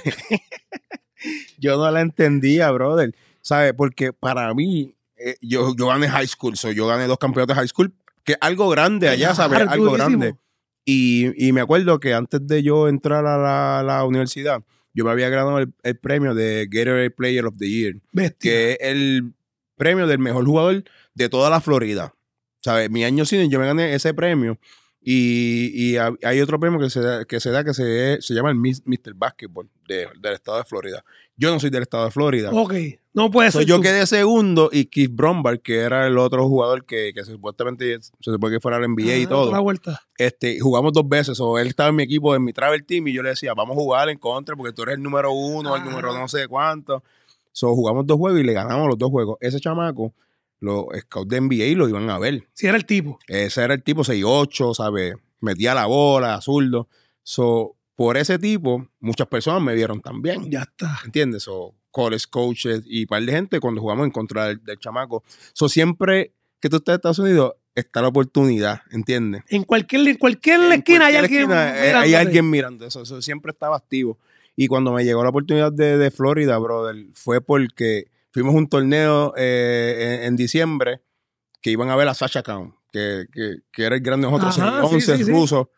Yo no la entendía, brother. ¿Sabes? Porque para mí, eh, yo, yo gané high school, so yo gané dos campeonatos de high school, que es algo grande allá, ¿sabes? Claro, algo durísimo. grande. Y, y me acuerdo que antes de yo entrar a la, la universidad, yo me había ganado el, el premio de Gatorade Player of the Year, Bestia. que es el premio del mejor jugador de toda la Florida. ¿Sabes? Mi año senior yo me gané ese premio. Y, y hay otro premio que se da que se, da, que se, se llama el mister Basketball de, del estado de Florida. Yo no soy del estado de Florida. Ok, no puede So, ser. yo tú. quedé segundo y Keith Bromberg, que era el otro jugador que, que supuestamente se supone que fuera al N B A ah, y todo. La vuelta. Este, jugamos dos veces. O él estaba en mi equipo, en mi travel team, y yo le decía, vamos a jugar en contra porque tú eres el número uno, ah. el número no sé cuánto. So, jugamos dos juegos y le ganamos los dos juegos. Ese chamaco, los scouts de N B A lo iban a ver. Si era el tipo. Ese era el tipo seis ocho, ¿sabes? Metía la bola, zurdo. So, por ese tipo, muchas personas me vieron también. Ya está. ¿Entiendes? So, college coaches y un par de gente cuando jugamos en contra del, del chamaco. So, siempre que tú estás en Estados Unidos, está la oportunidad, ¿entiendes? En cualquier, en cualquier En esquina hay cualquier alguien esquina, eh, mirándote. hay alguien mirando eso. Eso siempre estaba activo. Y cuando me llegó la oportunidad de, de Florida, brother, fue porque fuimos a un torneo eh, en, en diciembre que iban a ver a Sasha Khan, que, que, que era el gran de nosotros, Ajá, en once sí, sí, rusos.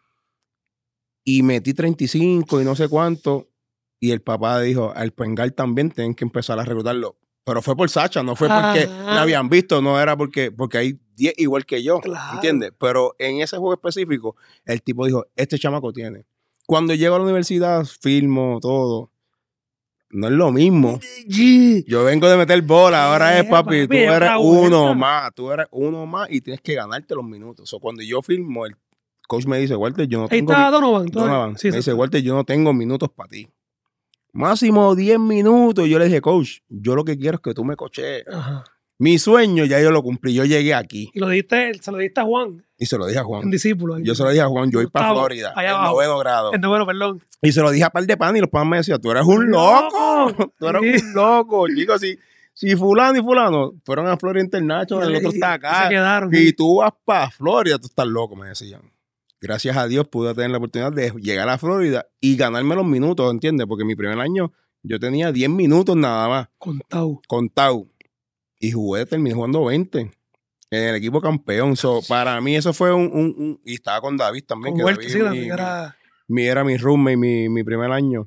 Y metí treinta y cinco y no sé cuánto. Y el papá dijo, al Pengal también tienen que empezar a reclutarlo. Pero fue por Sacha, no fue porque Ajá. me habían visto, no era porque, porque hay diez igual que yo, Claro. ¿entiendes? Pero en ese juego específico, el tipo dijo, este chamaco tiene. Cuando llego a la universidad, filmo, todo. No es lo mismo. G. Yo vengo de meter bola, ahora Eh, es papi, papi, tú eres otra uno vuelta. más, tú eres uno más y tienes que ganarte los minutos. So, cuando yo filmo, el coach me dice, Walter, yo no Ahí tengo... está Donovan. Donovan, Sí, me sí, dice, sí. Walter, yo no tengo minutos para ti. Máximo diez minutos. Y yo le dije, coach, yo lo que quiero es que tú me cochees. Ajá. Mi sueño ya yo lo cumplí. Yo llegué aquí. Y lo diste, se lo diste a Juan, Y se lo dije a un Juan. discípulo. Yo se lo dije a Juan, yo voy para Octavo, Florida, allá en abajo. noveno grado. En bueno, perdón. Y se lo dije a par de pan y los pan me decían, tú eres un loco. Tú eres Sí. un loco. Chicos, si, si fulano y fulano fueron a Florida International, el otro está Y se acá. quedaron. Y tú vas para Florida, tú estás loco, me decían. Gracias a Dios pude tener la oportunidad de llegar a Florida y ganarme los minutos, ¿entiendes? Porque mi primer año yo tenía diez minutos nada más, Contado. contado. Y jugué, terminé jugando veinte en el equipo campeón. So, para mí eso fue un, un, un... Y estaba con David también. Con que Huerta, David, sí, mi, también era... mi, era mi roommate, mi, mi primer año.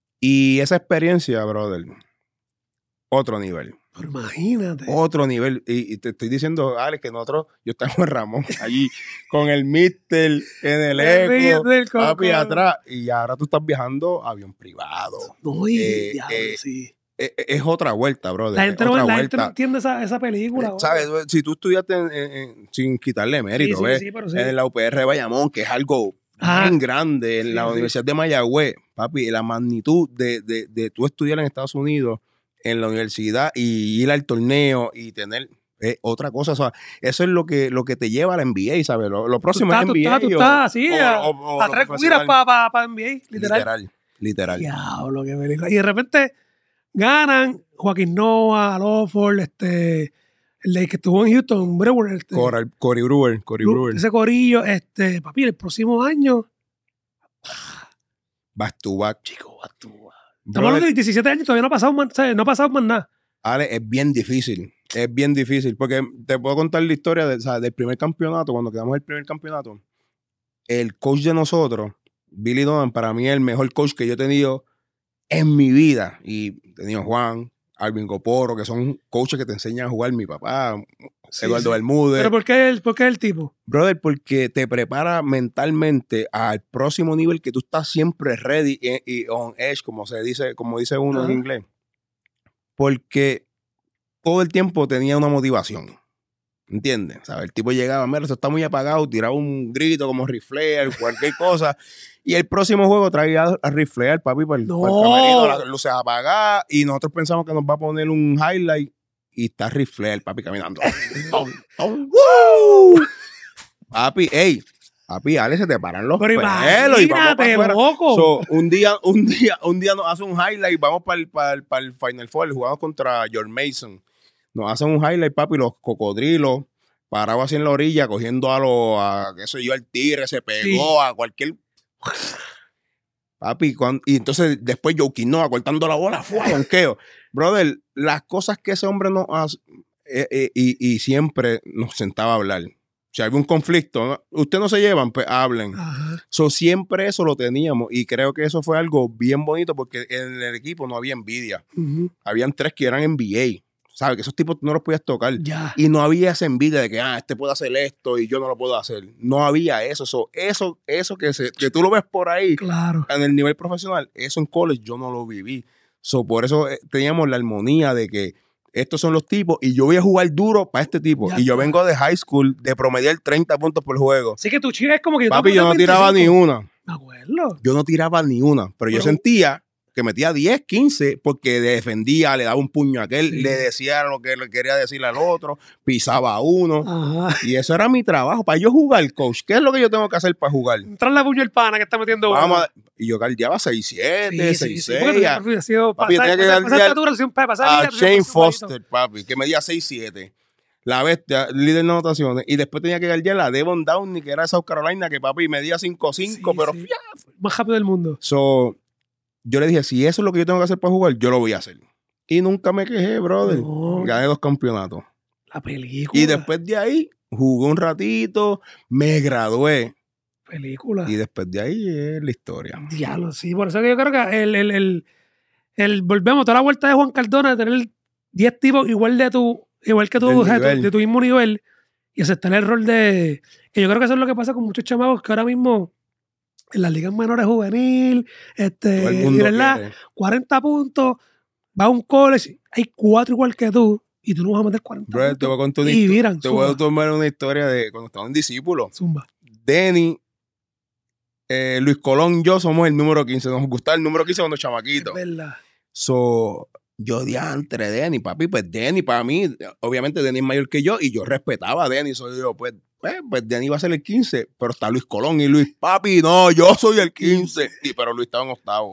Y esa experiencia, brother, otro nivel. Pero imagínate. Otro nivel. Y, y te estoy diciendo, Alex, que nosotros, yo estaba en Ramón, allí, con el mister, en el eco, Mister, con- papi, con- atrás. Y ahora tú estás viajando avión privado. No, y Eh, diablo, eh, sí. Es, es otra vuelta, brother. La es gente, no, otra la gente no vuelta. entiende esa, esa película. Eh, ¿Sabes? Si tú estudiaste en- en- en- sin quitarle mérito, Sí, sí, ¿ves? sí, pero sí. En la U P R de Bayamón, que es algo Ah. bien grande, en Sí, la sí. Universidad de Mayagüez, papi, la magnitud de, de, de tú estudiar en Estados Unidos, en la universidad, y ir al torneo y tener eh, otra cosa. O sea, eso es lo que, lo que te lleva a la N B A, ¿sabes? Lo, lo Tú próximo estás, es tú N B A. estás, tú o- estás así, o- a, o- o a lo tres profesional. cuiras para pa, pa N B A, literal. Literal, literal. Diablo, qué película. Y de repente ganan Joaquín Noah, Aloford, este, el de que estuvo en Houston, Brewer, este, Corey, Corey Brewer, Corey Brewer. ese corillo, este, papi, el próximo año, Back to back. chico, va tú. Estamos Brother, hablando de diecisiete años, todavía no ha pasado más, ¿sabes? No ha pasado más nada. Ale, es bien difícil. Es bien difícil. Porque te puedo contar la historia de, o sea, del primer campeonato. Cuando quedamos el primer campeonato, el coach de nosotros, Billy Donovan, para mí es el mejor coach que yo he tenido en mi vida. Y he tenido Juan, Alvin Goporo, que son coaches que te enseñan a jugar, mi papá, Sí, Eduardo sí. Bermúdez. ¿Pero por qué, el, por qué el tipo? Brother, porque te prepara mentalmente al próximo nivel que tú estás siempre ready y, y on edge, como se dice, como dice uno Ajá. en inglés. Porque todo el tiempo tenía una motivación. ¿Entiendes? O sea, el tipo llegaba, mira, esto está muy apagado, tiraba un grito como riflear, cualquier cosa. Y el próximo juego traía a riflear, papi, para el, No. para el camerino, las luces apagadas. Y nosotros pensamos que nos va a poner un highlight y está riflear, papi, caminando. ¡Woo! Papi, ey, papi, Ale, se te paran los Pero pelos y vamos para imagínate, afuera. loco. So, un día, un día, un día nos hace un highlight y vamos para el, para el, para el Final Four, jugamos contra George Mason. Nos hacen un highlight, papi, los cocodrilos, parados así en la orilla, cogiendo a los, a, qué sé yo, al tigre, se pegó, Sí. a cualquier... Papi, cuando, y entonces después Joe Quinoa cortando la bola, ¡fua! Donqueo. Brother, las cosas que ese hombre nos hace, eh, eh, y, y siempre nos sentaba a hablar. Si había un conflicto, ¿no? Ustedes no se llevan, pues hablen. Ajá. So, siempre eso lo teníamos y creo que eso fue algo bien bonito porque en el equipo no había envidia. Uh-huh. Habían tres que eran N B A. ¿Sabes? Que esos tipos no los podías tocar. Ya. Y no había esa envidia de que, ah, este puede hacer esto y yo no lo puedo hacer. No había eso. So, eso eso que, se, que tú lo ves por ahí Claro. en el nivel profesional, eso en college yo no lo viví. So, por eso eh, teníamos la armonía de que estos son los tipos y yo voy a jugar duro para este tipo. Ya y yo está. vengo de high school de promediar treinta puntos por juego. Así que tu chica es como que yo Papi, te yo no tiraba ni una. Me acuerdo. Yo no tiraba ni una, pero, pero yo sentía que metía diez, quince porque defendía, le daba un puño a aquel, sí. le decía lo que le quería decirle al otro, pisaba a uno. Ajá. Y eso era mi trabajo. Para yo jugar, coach, ¿qué es lo que yo tengo que hacer para jugar? Entrar la puño el pana que está metiendo Vamos a, y yo guardiaba seis siete, seis seis. Papi, yo tenía que guardiar a Shane Foster, papi, que medía seis siete. La bestia, líder de anotaciones. Y después tenía que guardiar a Devon Downey, que era de South Carolina, que papi medía cinco cinco, sí, pero sí. Más rápido del mundo. So, yo le dije, si eso es lo que yo tengo que hacer para jugar, yo lo voy a hacer. Y nunca me quejé, brother. No. Gané dos campeonatos. La película. Y después de ahí, jugué un ratito, me gradué. Película. Y después de ahí es la historia. Diablo, sí. Por eso que yo creo que el, el, el, el volvemos, toda la vuelta de Juan Cardona, de tener diez tipos igual de tu, igual que tú, de tu, de tu mismo nivel, y aceptar el rol de, que yo creo que eso es lo que pasa con muchos chamacos que ahora mismo en las ligas menores juvenil, este, ¿verdad? cuarenta puntos, va a un college, hay cuatro igual que tú, y tú no vas a meter cuarenta Bro, puntos. Te voy a contar una y miran, te voy a tomar una historia de cuando estaba en discípulo. Zumba. Denny, eh, Luis Colón y yo somos el número quince. Nos gustaba el número quince cuando chamaquitos. Es verdad. So, yo diantre Denny, papi, pues Denny para mí, obviamente Denny es mayor que yo y yo respetaba a Denny. So, yo, pues, pues, pues Denny va a ser el quince, pero está Luis Colón y Luis, papi, no, yo soy el quince. Y, pero Luis estaba en octavo.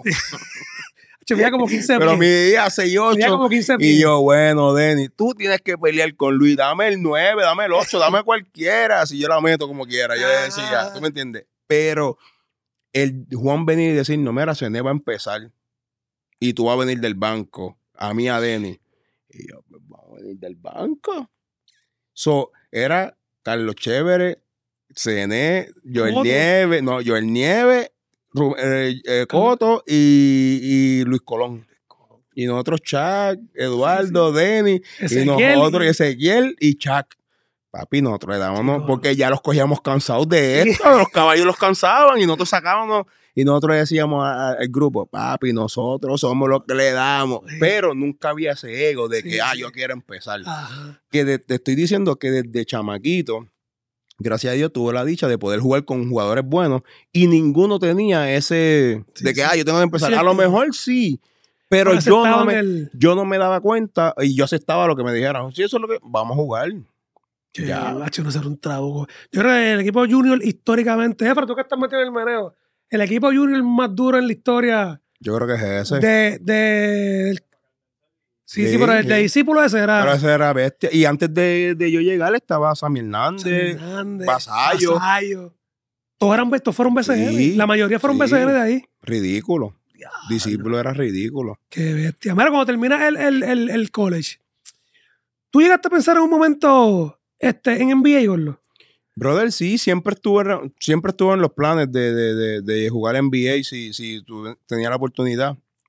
Yo medía como quince pero mi día seis ocho. Y yo, bueno, Denny, tú tienes que pelear con Luis. Dame el nueve, dame el ocho, dame cualquiera. Si yo la meto como quiera. Yo le decía, ¿tú me entiendes? Pero el Juan venir y decir, no, mira, Cené va a empezar. Y tú vas a venir del banco. A mí, a Denny. Y yo, pues vamos a venir del banco. So, era Carlos Chévere, Cené, Joel Nieve, no, Joel Nieve, Eh, eh, Coto y, y Luis Colón. Y nosotros Chuck, Eduardo, sí, sí. Denny, Ezequiel, y nosotros y Ezequiel y Chuck. Papi, nosotros le dábamos, sí, porque ya los cogíamos cansados de esto, sí. Los caballos los cansaban y nosotros sacábamos y nosotros decíamos al grupo, papi, nosotros somos los que le damos. Sí. Pero nunca había ese ego de sí, que, ah, yo quiero empezar. Ajá. Que de, te estoy diciendo que desde chamaquito, gracias a Dios, tuve la dicha de poder jugar con jugadores buenos y ninguno tenía ese sí, de que, sí. ah, yo tengo que empezar. Sí, a lo mejor sí, pero no yo, no me, el... yo no me daba cuenta y yo aceptaba lo que me dijeran. Si eso es lo que vamos a jugar. Que ya, macho, no ser un trabuco. Yo creo que el equipo junior históricamente, Efra, tú que estás metido en el meneo, el equipo junior más duro en la historia. Yo creo que es ese. De, de, Sí, sí, sí, pero el de discípulo ese era. Pero ese era bestia. Y antes de, de yo llegar estaba Sammy Hernández, Vasallo. Vasallo. Todos, eran, todos fueron B C N. Sí, la mayoría fueron sí. B C N de ahí. Ridículo. Diablo. Discípulo era ridículo. Qué bestia. Mira, cuando terminas el, el, el, el college, ¿tú llegaste a pensar en un momento este, en N B A, Gordo? Brother, sí, siempre estuve, siempre estuve en los planes de, de, de, de jugar N B A si, si tú tenías la oportunidad.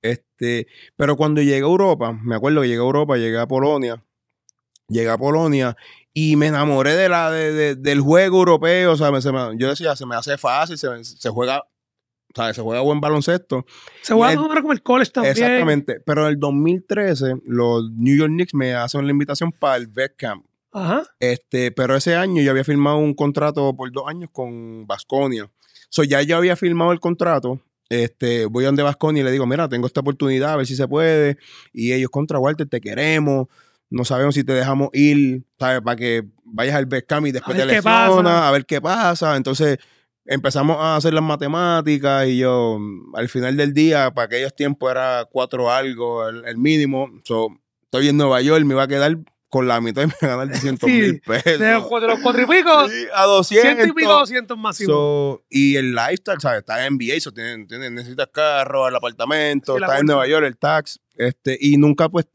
Este, pero cuando llegué a Europa, me acuerdo que llegué a Europa, llegué a Polonia, llegué a Polonia y me enamoré de la, de, de, del juego europeo. O sea, me, se me, yo decía, se me hace fácil, se, se juega, ¿sabes? Se juega buen baloncesto. Se juega más o menos como el college también. Exactamente. Pero en el dos mil trece, los New York Knicks me hacen la invitación para el Vet Camp. Ajá. Este, pero ese año yo había firmado un contrato por dos años con Baskonia. So, ya yo había firmado el contrato. Este, voy donde Baskonia y le digo, mira, tengo esta oportunidad, a ver si se puede. Y ellos, contra Walter, te queremos. No sabemos si te dejamos ir, ¿sabes? Para que vayas al Vet Camp y después te lesionas, a ver qué pasa. Entonces empezamos a hacer las matemáticas y yo, al final del día, para aquellos tiempos era cuatro algo, el, el mínimo. So, estoy en Nueva York, me iba a quedar con la mitad y me voy a ganar doscientos mil sí, pesos. De los cuatro y pico, sí, a doscientos. Ciento y pico, doscientos máximo. So, y el lifestyle, ¿sabes? Está en N B A, so, tiene, tiene, necesitas carro, el apartamento, sí, está en Nueva York, el tax. Este, y nunca, pues,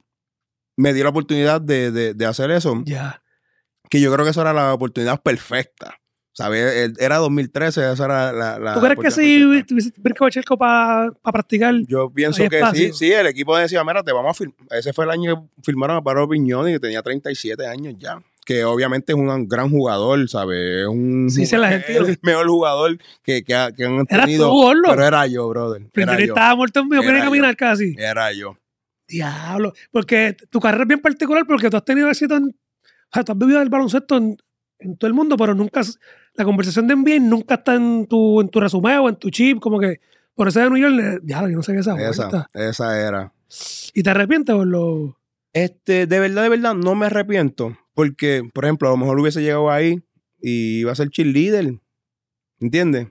me di la oportunidad de, de, de hacer eso. Ya. Yeah. Que yo creo que esa era la oportunidad perfecta. ¿Sabes? Era dos mil trece, esa era la... la ¿Tú crees que si tuviste brincado Chelco para pa practicar? Yo pienso que espacio? sí, sí, el equipo decía, mira, te vamos a firmar. Ese fue el año que firmaron a Pablo Pignoni, que tenía treinta y siete años ya. Que obviamente es un gran jugador, ¿sabes? Es un sí, se la gente. el mejor jugador que, que, que han tenido. Era tú, Orlo. Pero era yo, brother. Pero yo estaba muerto en medio, quería caminar casi. Era yo. Diablo. Porque tu carrera es bien particular porque tú has tenido éxito en... O sea, tú has vivido el baloncesto en, en todo el mundo, pero nunca... La conversación de N B A nunca está en tu, en tu resumen o en tu chip, como que por eso de New York, ya, yo no sé qué esa Esa, vuelta. esa era. ¿Y te arrepientes por lo...? Este, de verdad, de verdad, no me arrepiento. Porque, por ejemplo, a lo mejor hubiese llegado ahí y iba a ser cheerleader. ¿Entiendes?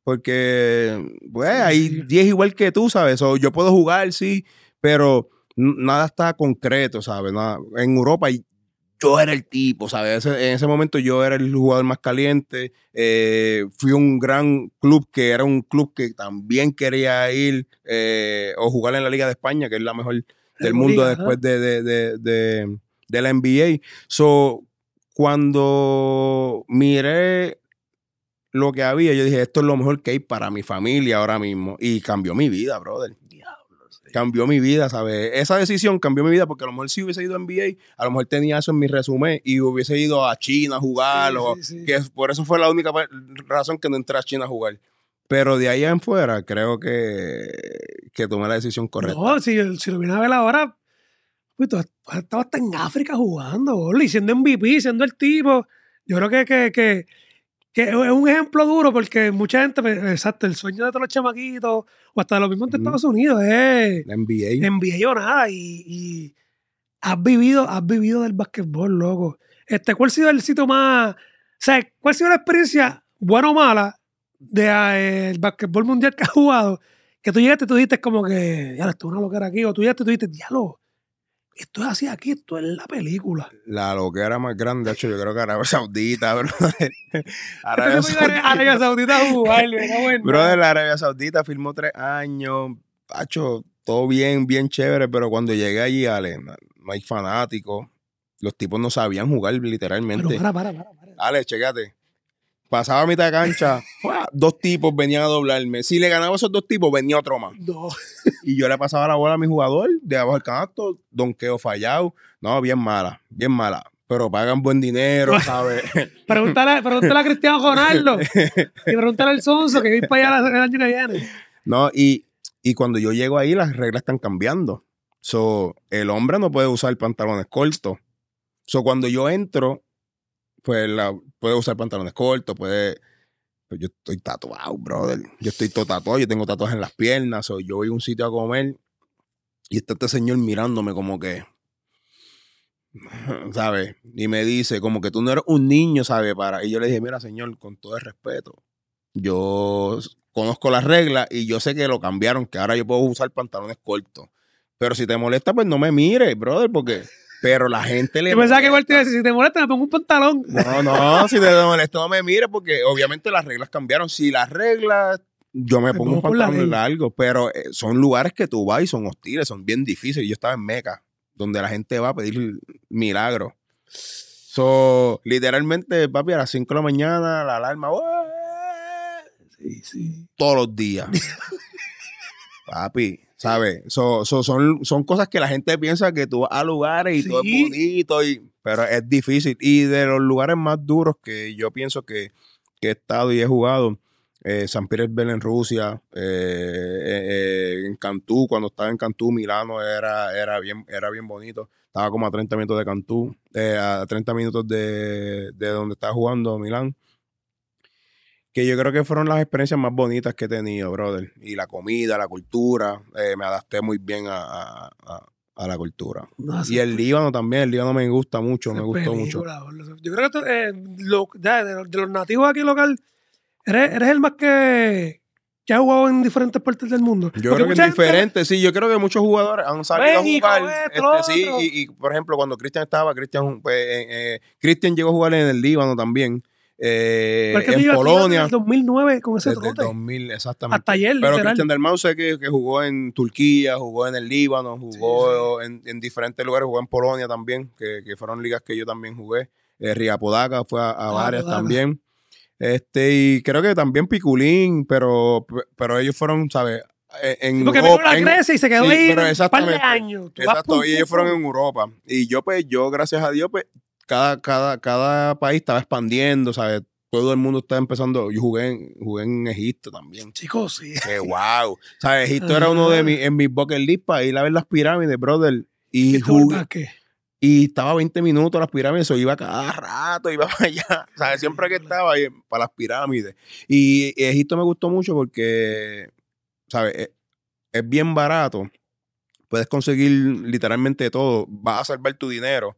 Porque, pues, hay diez igual que tú, ¿sabes? O yo puedo jugar, sí, pero nada está concreto, ¿sabes? Nada. En Europa yo era el tipo, ¿sabes? En ese momento yo era el jugador más caliente. Eh, fui a un gran club que era un club que también quería ir eh, o jugar en la Liga de España, que es la mejor del mundo Liga, después de, de, de, de, de la N B A. So, cuando miré lo que había, yo dije, esto es lo mejor que hay para mi familia ahora mismo. Y cambió mi vida, brother. Cambió mi vida, ¿sabes? Esa decisión cambió mi vida porque a lo mejor si hubiese ido a N B A, a lo mejor tenía eso en mi resumen y hubiese ido a China a jugar. Sí, o, sí, sí. Que por eso fue la única razón que no entré a China a jugar. Pero de ahí en fuera, creo que, que tomé la decisión correcta. No, si, si lo vine a ver ahora, pues, tú estabas hasta en África jugando, boludo, y siendo M V P, siendo el tipo. Yo creo que, que, que, que es un ejemplo duro porque mucha gente, exacto, el sueño de todos los chamaquitos, o hasta de los mismos de Estados Unidos, es N B A. N B A o nada. Y, y has vivido, has vivido del básquetbol, loco. Este, ¿cuál ha sido el sitio más, o sea, cuál ha sido la experiencia, buena o mala, del de, básquetbol mundial que has jugado? Que tú llegaste y tú dijiste como que, ya, esto es una loquera aquí, o tú llegaste y tú dijiste, diablo, esto es así aquí, esto es la película. La loquera más grande, de hecho, yo creo que Arabia Saudita, bro. Arabia Saudita. Arabia Saudita a jugar, bueno. Brother, la Arabia Saudita firmó tres años, hecho todo bien, bien chévere, pero cuando llegué allí, Ale, no hay fanáticos, los tipos no sabían jugar literalmente. Pero para, para, para. para. Ale, chécate. Pasaba a mitad de cancha, dos tipos venían a doblarme. Si le ganaba a esos dos tipos, venía otro más. No. Y yo le pasaba la bola a mi jugador, de abajo del canasto, donqueo fallado. No, bien mala, bien mala. Pero pagan buen dinero, ¿sabes? pregúntale, pregúntale a Cristiano Ronaldo. Y pregúntale al Sonso, que voy para allá el año que viene. No, y, y cuando yo llego ahí, las reglas están cambiando. So, el hombre no puede usar pantalones cortos. So, cuando yo entro, pues la, puede usar pantalones cortos, puede... Pues yo estoy tatuado, brother. Yo estoy todo tatuado, yo tengo tatuajes en las piernas. So, yo voy a un sitio a comer y está este señor mirándome como que... ¿Sabes? Y me dice como que tú no eres un niño, ¿sabes? Para... Y yo le dije, mira, señor, con todo el respeto, yo conozco las reglas y yo sé que lo cambiaron, que ahora yo puedo usar pantalones cortos. Pero si te molesta, pues no me mires, brother, porque... Pero la gente le... Yo pensaba que igual te iba a decir, si te molesta, me pongo un pantalón. No, no, si te molesta, no me mires, porque obviamente las reglas cambiaron. Si las reglas, yo me, me pongo un pantalón largo, pero eh, son lugares que tú vas y son hostiles, son bien difíciles. Yo estaba en Meca, donde la gente va a pedir milagros. So, literalmente, papi, a las cinco de la mañana, la alarma, sí, sí. todos los días. Papi, ¿sabes? So, so, son, son cosas que la gente piensa que tú vas a lugares y Sí. todo es bonito, y, pero es difícil. Y de los lugares más duros que yo pienso que, que he estado y he jugado, eh, San Petersburgo en Rusia, eh, eh, eh, en Cantú, cuando estaba en Cantú, Milano, era, era, bien, era bien bonito. Estaba como a treinta minutos de Cantú, eh, a treinta minutos de, de donde estaba jugando Milán. Que yo creo que fueron las experiencias más bonitas que he tenido, brother. Y la comida, la cultura, eh, me adapté muy bien a, a, a, a la cultura. No, y el Líbano también, el Líbano me gusta mucho, me gustó mucho. Yo creo que tú, eh, lo, ya, de, de los nativos aquí local, eres, eres el más que, que ha jugado en diferentes partes del mundo. Yo Porque creo que es diferente, sí. Yo creo que muchos jugadores han salido México, a jugar. esto, Este, sí, y, y, por ejemplo, cuando Cristian estaba, Cristian pues, eh, eh, Cristian llegó a jugar en el Líbano también. Eh, en Polonia. En el dos mil nueve con ese desde trote. el dos mil, exactamente. Hasta ayer, Pero literal. Cristian Dalmau sé que, que jugó en Turquía, jugó en el Líbano, jugó sí, sí. En, en diferentes lugares, jugó en Polonia también, que, que fueron ligas que yo también jugué. Eh, Ria Podaca fue a, a ah, varias Podaca. También. Este, y creo que también Piculín, pero, pero ellos fueron, ¿sabes? En sí, porque Europa, la crece y se quedó sí, ahí pero un par de años. Exacto, y ellos fueron en Europa. Y yo, pues, yo, gracias a Dios, pues, cada, cada, cada país estaba expandiendo, ¿sabes? Todo el mundo estaba empezando. Yo jugué en, jugué en Egipto también. Chicos, sí. Que wow. ¿Sabes? Egipto uh-huh. era uno de mis, en mis bucket list para ir a ver las pirámides, brother. Y jugué. ¿Qué? Y estaba veinte minutos las pirámides, o iba cada rato, iba para allá. ¿Sabes? Siempre que estaba ahí para las pirámides. Y Egipto me gustó mucho porque, ¿sabes? Es, es bien barato. Puedes conseguir literalmente todo. Vas a salvar tu dinero.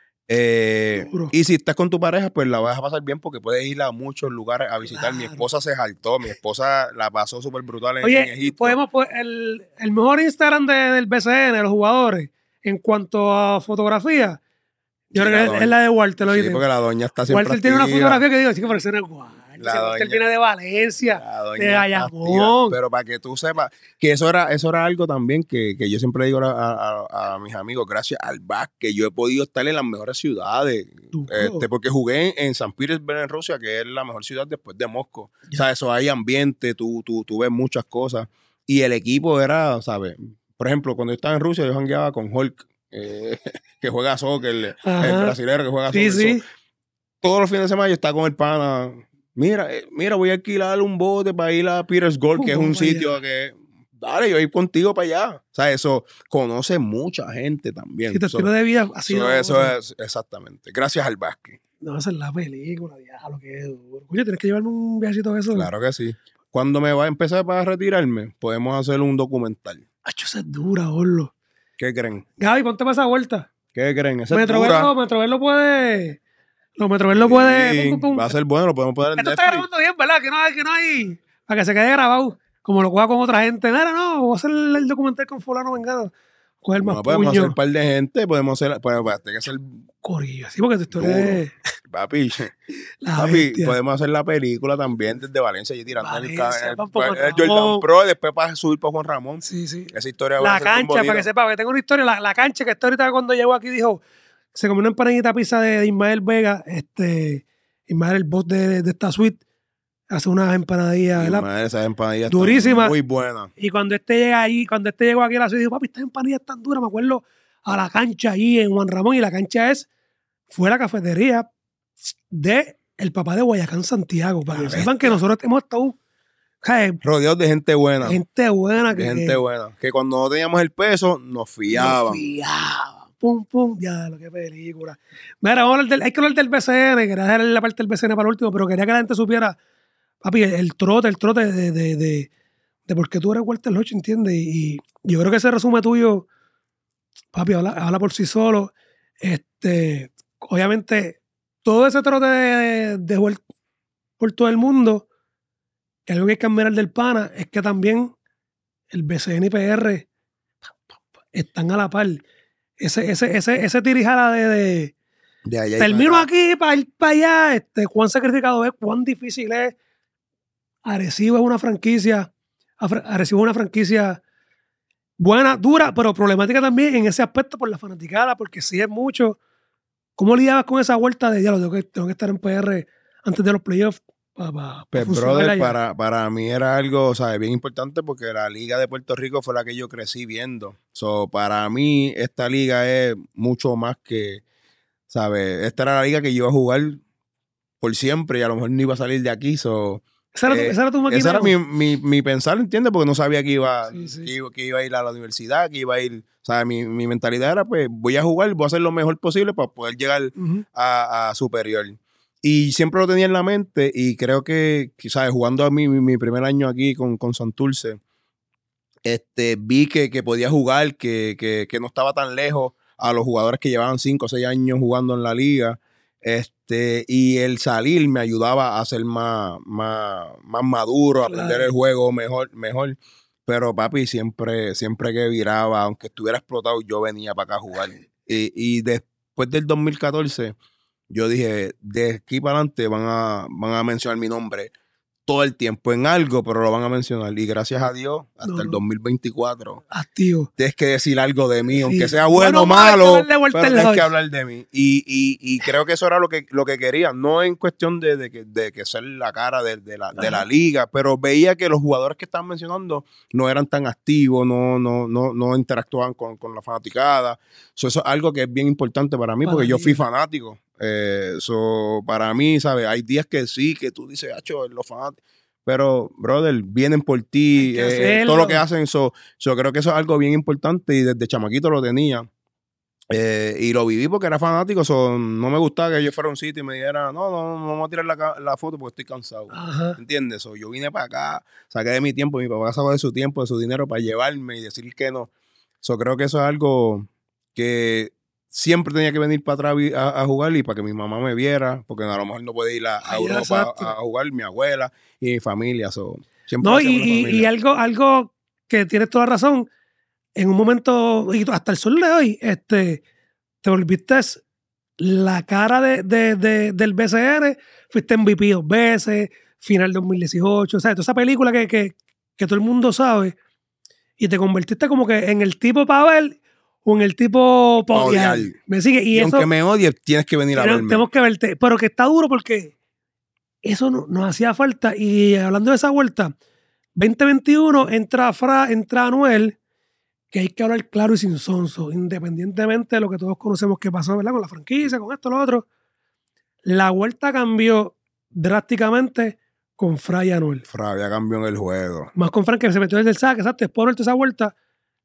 Eh, y si estás con tu pareja, pues la vas a pasar bien porque puedes ir a muchos lugares a visitar. Claro. Mi esposa se jaltó, mi esposa la pasó súper brutal en, Oye, en Egipto. Podemos, pues, el, el mejor Instagram de, del B C N, de los jugadores, en cuanto a fotografía, yo sí, creo que es la de Walter. Sí, porque la doña está siempre Walter tiene una fotografía que digo, sí, que parece una Walter. Walter viene de Valencia, de Bayamón. Pero para que tú sepas que eso era, eso era algo también que, que yo siempre digo a, a, a mis amigos, gracias al básquet, yo he podido estar en las mejores ciudades. Este, porque jugué en, en San Petersburgo, en Rusia, que es la mejor ciudad después de Moscú. O sea, eso hay ambiente, tú, tú, tú ves muchas cosas. Y el equipo era, ¿sabes? Por ejemplo, cuando yo estaba en Rusia, yo jangueaba con Hulk, eh, que juega soccer, el, el brasilero que juega sí, soccer. Sí. So, todos los fines de semana yo estaba con el pana. Mira, eh, mira, voy a alquilar un bote para ir a Peter's Gold, que oh, es un sitio allá. Que... Dale, yo voy contigo para allá. O sea, eso conoce mucha gente también. Sí, tu estilo de vida así. So, eso es, exactamente. Gracias al básquet. No, esa es la película, lo que es duro. Oye, tienes que llevarme un viajito de eso. Claro que sí. Cuando me va a empezar para retirarme, podemos hacer un documental. Acho, esa es dura, Orlo. ¿Qué creen? Gaby, ponte para esa vuelta. ¿Qué creen? Esa Metroverlo, Metroverlo puede... Los Metroverlo sí, puede... Pum, pum, pum. Va a ser bueno, lo podemos poner en Esto Netflix. está grabando bien, ¿verdad? Que no hay... Que no hay para que se quede grabado. Como lo juega con otra gente. Mira, no, voy a hacer el, el documental con fulano vengado. Coger más no, podemos puño. hacer un par de gente, podemos hacer... Pues, pues, tiene que ser... Corillo, sí, porque tu historia es... Papi, la papi bestia. Podemos hacer la película también desde Valencia y tirando Valencia, el, el, el, el Jordan Pro y después para subir para Juan Ramón. Sí, sí. Esa historia la cancha, para que sepa, que tengo una historia. La, la cancha que está ahorita cuando llegó aquí dijo, se comió una empanadita pizza de, de Ismael Vega, este, Ismael, el boss de, de esta suite, hace unas empanadillas, ¿verdad? Esas empanadillas durísimas. Muy buenas. Y cuando este llega ahí, cuando este llegó aquí a la suite, dijo, papi, estas empanadillas están duras. Me acuerdo a la cancha allí en Juan Ramón, y la cancha es, fue la cafetería de el papá de Guayacán Santiago, para que sepan que nosotros hemos estado hey, rodeados de gente buena. Gente buena. Que, de gente buena. Que cuando no teníamos el peso, nos fiaban. Nos fiaban. Pum, pum. Ya, lo que película. Mira, vamos a hablar del, hay que hablar del B C N. Quería dejar la parte del B C N para el último, pero quería que la gente supiera, papi, el, el trote, el trote de, de, de, de por qué tú eres Walter Hodge, ¿entiendes? Y, y yo creo que ese resumen tuyo, papi, habla, habla por sí solo. Este, obviamente, todo ese trote de, de jugar por todo el mundo, que algo que hay que admirar del pana es que también el B C N y P R están a la par. Ese, ese, ese, ese tirijala de, de, de allá termino para aquí para ir para allá, este, cuán sacrificado es, cuán difícil es. Arecibo es una franquicia, Arecibo es una franquicia buena, dura, pero problemática también en ese aspecto por la fanaticada, porque sí es mucho. ¿Cómo lidiabas con esa vuelta de, ya lo tengo que, tengo que estar en P R antes de los playoffs? Pa, pa, Pues, pa funcionar brother, allá. para, para mí era algo, o sea, bien importante porque la liga de Puerto Rico fue la que yo crecí viendo. So, para mí, esta liga es mucho más que, ¿sabes? Esta era la liga que yo iba a jugar por siempre y a lo mejor no iba a salir de aquí. So, ¿Esa era tu, eh, esa era tu ese era maquineo? mi, mi, mi pensar, ¿entiendes? Porque no sabía que iba, Sí, sí. que iba, que iba a ir a la universidad, que iba a ir, o sea, mi, mi mentalidad era, pues, voy a jugar, voy a hacer lo mejor posible para poder llegar Ujú. a, a superior. Y siempre lo tenía en la mente y creo que, que, ¿sabes? Jugando a mí, mi, mi primer año aquí con, con Santurce, este, vi que, que podía jugar, que, que, que no estaba tan lejos a los jugadores que llevaban cinco o seis años jugando en la liga. Este, y el salir me ayudaba a ser más, más, más maduro, a aprender Claro. el juego mejor, mejor. Pero papi, siempre, siempre que viraba, aunque estuviera explotado, yo venía para acá a jugar. Y, y después del dos mil catorce, yo dije, de aquí para adelante van a, van a mencionar mi nombre todo el tiempo en algo, pero lo van a mencionar. Y gracias a Dios, hasta No, el no. dos mil veinticuatro, Activo. tienes que decir algo de mí, Sí. aunque sea bueno o Bueno, malo, hay que malo, darle vuelta pero al tienes que hoy. hablar de mí. Y, y, y creo que eso era lo que, lo que quería, no en cuestión de, de, que, de que ser la cara de, de, la, de la Ajá. liga, pero veía que los jugadores que estaban mencionando no eran tan activos, no, no, no, no interactuaban con, con la fanaticada. So, eso es algo que es bien importante para mí, Para porque la yo fui liga. fanático. Eh, so, para mí, ¿sabes? Hay días que sí, que tú dices, hacho, los fanáticos. Pero, brother, vienen por Hay ti, que eh, todo lo que hacerlo. hacen, eso, yo creo que eso es algo bien importante y desde chamaquito lo tenía. Eh, y lo viví porque era fanático, so, no me gustaba que yo fuera a un sitio y me dijera, no, no, no vamos a tirar la, ca- la foto porque estoy cansado. Ajá. ¿Entiendes? So, yo vine para acá, saqué de mi tiempo, mi papá sacó de su tiempo, de su dinero para llevarme y decir que no. So, creo que eso es algo que siempre tenía que venir para atrás vi- a, a jugar y para que mi mamá me viera, porque a lo mejor no puede ir a, a Allá, Europa exacto. a jugar, mi abuela y mi familia. So, siempre No, lo y, hacía por la y, y familia. algo, algo que tienes toda la razón. En un momento, y hasta el sol de hoy, este, te volviste la cara de, de, de- del B C R, fuiste M V P dos veces, final dos mil dieciocho, o sea, toda esa película que, que, que todo el mundo sabe, y te convertiste como que en el tipo para ver o en el tipo para Pa' odiar. odiar. ¿Me sigue? Y, Y aunque eso me odies, tienes que venir a tenemos, verme. tenemos que verte, pero que está duro porque eso no, nos hacía falta. Y hablando de esa vuelta, veinte veintiuno entra Fra, entra Anuel, que hay que hablar claro y sin sonso, independientemente de lo que todos conocemos que pasó, ¿verdad? Con la franquicia, con esto, lo otro. La vuelta cambió drásticamente con Fra y Anuel. Fra, ya cambió en el juego. Más con Frank que se metió desde el saque, exacto, después de esa vuelta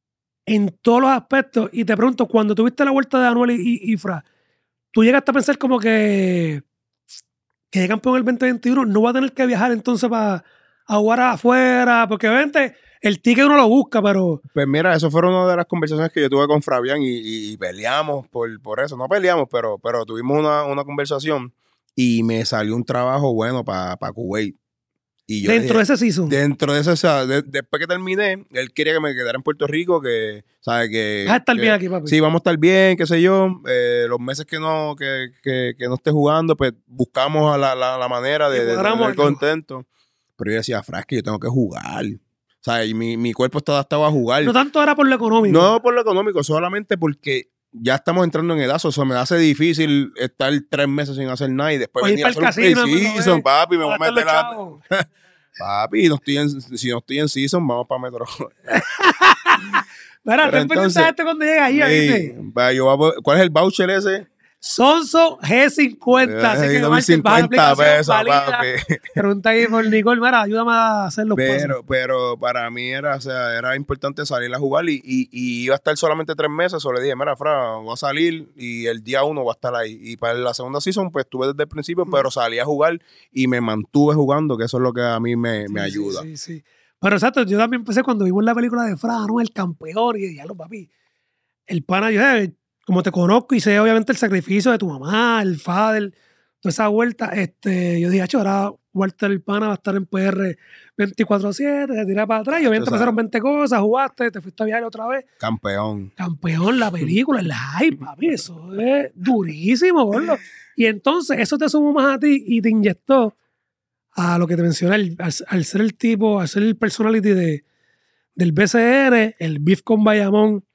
en todos los aspectos. Y te pregunto, cuando tuviste la vuelta de Anuel y, y, y Fra, ¿tú llegaste a pensar como que que de campeón el veinte veintiuno no va a tener que viajar entonces para a jugar afuera? Porque obviamente el ticket uno lo busca, pero Pues mira, eso fue una de las conversaciones que yo tuve con Fabián y, y- y peleamos por, por eso. No peleamos, pero, pero tuvimos una, una conversación y me salió un trabajo bueno para Kuwait. Y yo le dentro de dije, ese season dentro de ese, o sea, de- después que terminé, él quería que me quedara en Puerto Rico, que, ¿sabe? Que, vas a estar que bien aquí, papi. sí, vamos a estar bien, qué sé yo. Eh, los meses que no, que, que, que no esté jugando, pues buscamos a la, la, la manera Y de, de cuadramos tener algo. contento. Pero yo decía, Fras, que yo tengo que jugar. O sea, y mi, mi cuerpo está adaptado a jugar. No tanto era por lo económico. No por lo económico, solamente porque ya estamos entrando en edad. O sea, me hace difícil estar tres meses sin hacer nada y después Oye, venir a para el hacer un casino, pre-season, me papi, me voy a gastar meter los a... chavos. Papi, no estoy en, si no estoy en season, vamos para Metro. Mira, Pero ten pendiente de entonces, este cuando llegue ahí, ey, ¿viste? va, yo voy a poder- ¿cuál es el voucher ese? Sonso G cincuenta. Así que Eh, mil marchen, baja la cincuenta aplicación, pesos, valida. papi. Pregunta ahí por Nicole, mira, ayúdame a hacer los pasos. Pero, pero para mí era, o sea, era importante salir a jugar y, y, y iba a estar solamente tres meses. O le dije, mira, Fra, voy a salir y el día uno voy a estar ahí. Y para la segunda season, pues estuve desde el principio, Mm. pero salí a jugar y me mantuve jugando, que eso es lo que a mí me, me Sí, ayuda. Sí, sí, sí. Pero exacto, yo también empecé cuando vimos la película de Fra, ¿no? El campeón, y ya lo papi. El pana, yo, eh, como te conozco y sé obviamente el sacrificio de tu mamá, el father, toda esa vuelta, este, yo dije, "Acho, ahora Walter el pana va a estar en P R veinticuatro siete, se tira para atrás, y obviamente Tú sabes. pasaron veinte cosas, jugaste, te fuiste a viajar otra vez. Campeón. Campeón, la película, el hype, papi, eso es durísimo, gordo. Y entonces eso te sumó más a ti y te inyectó a lo que te mencioné, al, al- al ser el tipo, al ser el personality de, del B C R, el beef con Bayamón,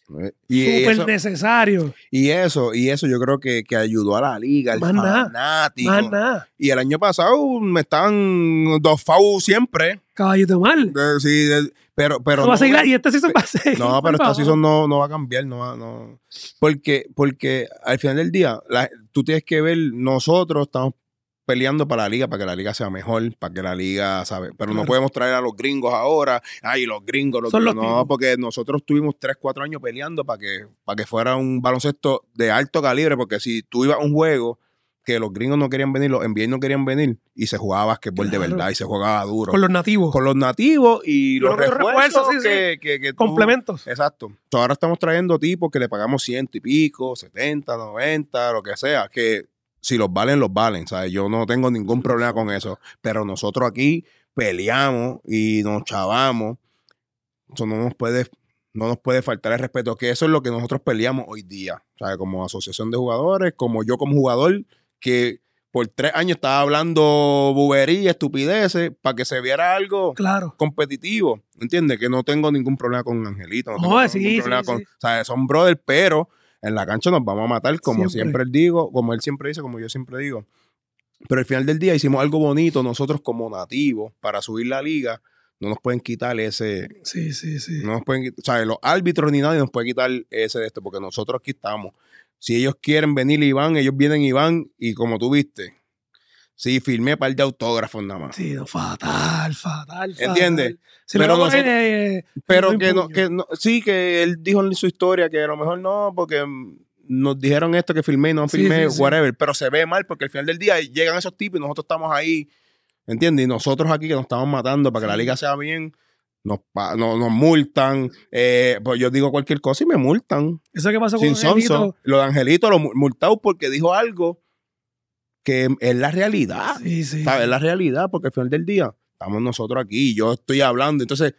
Y Súper eso, necesario. y eso, y eso yo creo que, que ayudó a la liga, al Más nada, fanático. Más nada. Y el año pasado me estaban dos F A U siempre. Caballito mal. De- sí, de- pero, pero No va a no, seguir, y este season va a seguir. no, pero por esta favor. season no, no va a cambiar, no va, no. Porque, porque al final del día, la- tú tienes que ver, nosotros estamos peleando para la liga, para que la liga sea mejor, para que la liga, ¿sabes? Pero Claro. no podemos traer a los gringos ahora, ay, los gringos, los Son gringos. los No, tipos. porque nosotros tuvimos tres, cuatro años peleando para que, para que fuera un baloncesto de alto calibre, porque si tú ibas a un juego que los gringos no querían venir, los N B A no querían venir, y se jugaba basquetbol Claro. de verdad, y se jugaba duro. Con los nativos. Con los nativos y, Y los los otros refuerzos, refuerzos, sí, que, que, que tú- Complementos. Exacto. Entonces, ahora estamos trayendo tipos que le pagamos ciento y pico, setenta, noventa, lo que sea, que si los valen, los valen, ¿sabes? Yo no tengo ningún problema con eso, pero nosotros aquí peleamos y nos chavamos. Eso no nos puede, no nos puede faltar el respeto, que eso es lo que nosotros peleamos hoy día, ¿sabes? Como asociación de jugadores, como yo como jugador, que por tres años estaba hablando bubería, estupideces, para que se viera algo Claro. competitivo, ¿entiendes? Que no tengo ningún problema con Angelito, no, No, tengo sí, ningún sí, problema sí. con, o sea, son brothers, pero en la cancha nos vamos a matar, como Siempre. siempre él digo, como él siempre dice, como yo siempre digo. Pero al final del día hicimos algo bonito nosotros como nativos para subir la liga. No nos pueden quitar ese, Sí, sí, sí. no nos pueden quitar, o sea, los árbitros ni nadie nos puede quitar ese de esto, porque nosotros aquí estamos. Si ellos quieren venir y van, ellos vienen y van, y como tú viste, sí, firmé par de autógrafos nada más. Sí, no, fatal, fatal, fatal. ¿Entiendes? Si Pero pero nosotros- eh, Pero no que no, impuño. que no, sí, que él dijo en su historia que a lo mejor no, porque mm, nos dijeron esto que filmé y no Sí, filmé, sí, sí. whatever, pero se ve mal porque al final del día llegan esos tipos y nosotros estamos ahí, ¿entiendes? Y nosotros aquí que nos estamos matando para que la Sí. liga sea bien, nos, pa- no- nos multan, eh, pues yo digo cualquier cosa y me multan. Eso que pasó con Sin sonso. Angelito. Lo de Angelito lo mu- multado porque dijo algo que es la realidad. Sí, sí. ¿Sabes? Es la realidad, porque al final del día estamos nosotros aquí, yo estoy hablando, entonces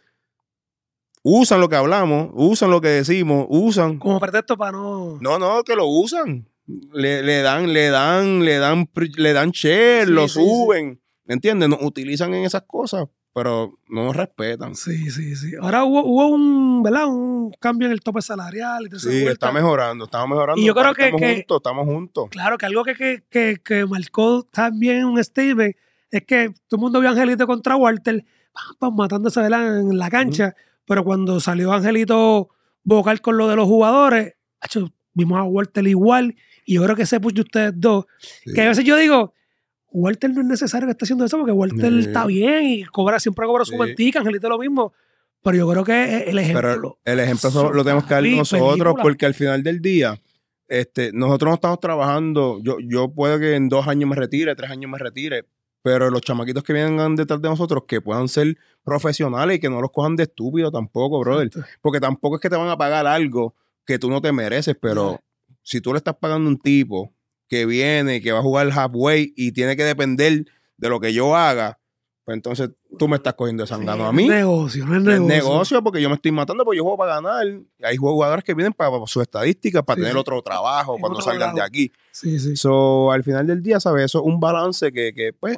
usan lo que hablamos, usan lo que decimos, usan. Como pretexto para no. No, no, que lo usan. Le, le dan, le dan, le dan, pri- le dan share, Sí, lo sí, suben. ¿Entiendes? Nos utilizan en esas cosas, pero no nos respetan. Sí, sí, sí. Ahora hubo, hubo un, ¿verdad? Un cambio en el tope salarial. Y toda esa Sí, vuelta. está mejorando, estamos mejorando. Y yo creo que- estamos que- juntos, estamos juntos. Claro, que algo que, que, que, que marcó también un statement es que todo el mundo vio a Angelito contra Walter, pam, pam, matándose, ¿verdad? En la cancha, pero cuando salió Angelito vocal con lo de los jugadores, acho, vimos a Walter igual, y yo creo que ese push de ustedes dos, Sí. que a veces yo digo, Walter no es necesario que esté haciendo eso, porque Walter Sí. está bien y cobra, siempre cobra su Sí. mantica, Angelito lo mismo, pero yo creo que el ejemplo. Pero el ejemplo solo lo tenemos que dar Papi, nosotros, película. porque al final del día, este, nosotros no estamos trabajando. Yo, yo puedo que en dos años me retire, tres años me retire, pero los chamaquitos que vienen detrás de nosotros, que puedan ser profesionales y que no los cojan de estúpido tampoco, brother. Exacto. Porque tampoco es que te van a pagar algo que tú no te mereces, pero No. si tú le estás pagando a un tipo que viene, que va a jugar halfway y tiene que depender de lo que yo haga, pues entonces tú me estás cogiendo de sangano a Sí, mí. no es negocio, no es No es negocio. negocio porque yo me estoy matando porque yo juego para ganar. Hay jugadores que vienen para, para sus estadísticas, para Sí, tener sí. otro trabajo En cuando otro salgan de lado. aquí. Sí, sí. So, al final del día, ¿sabes? Eso es un balance que, que, pues,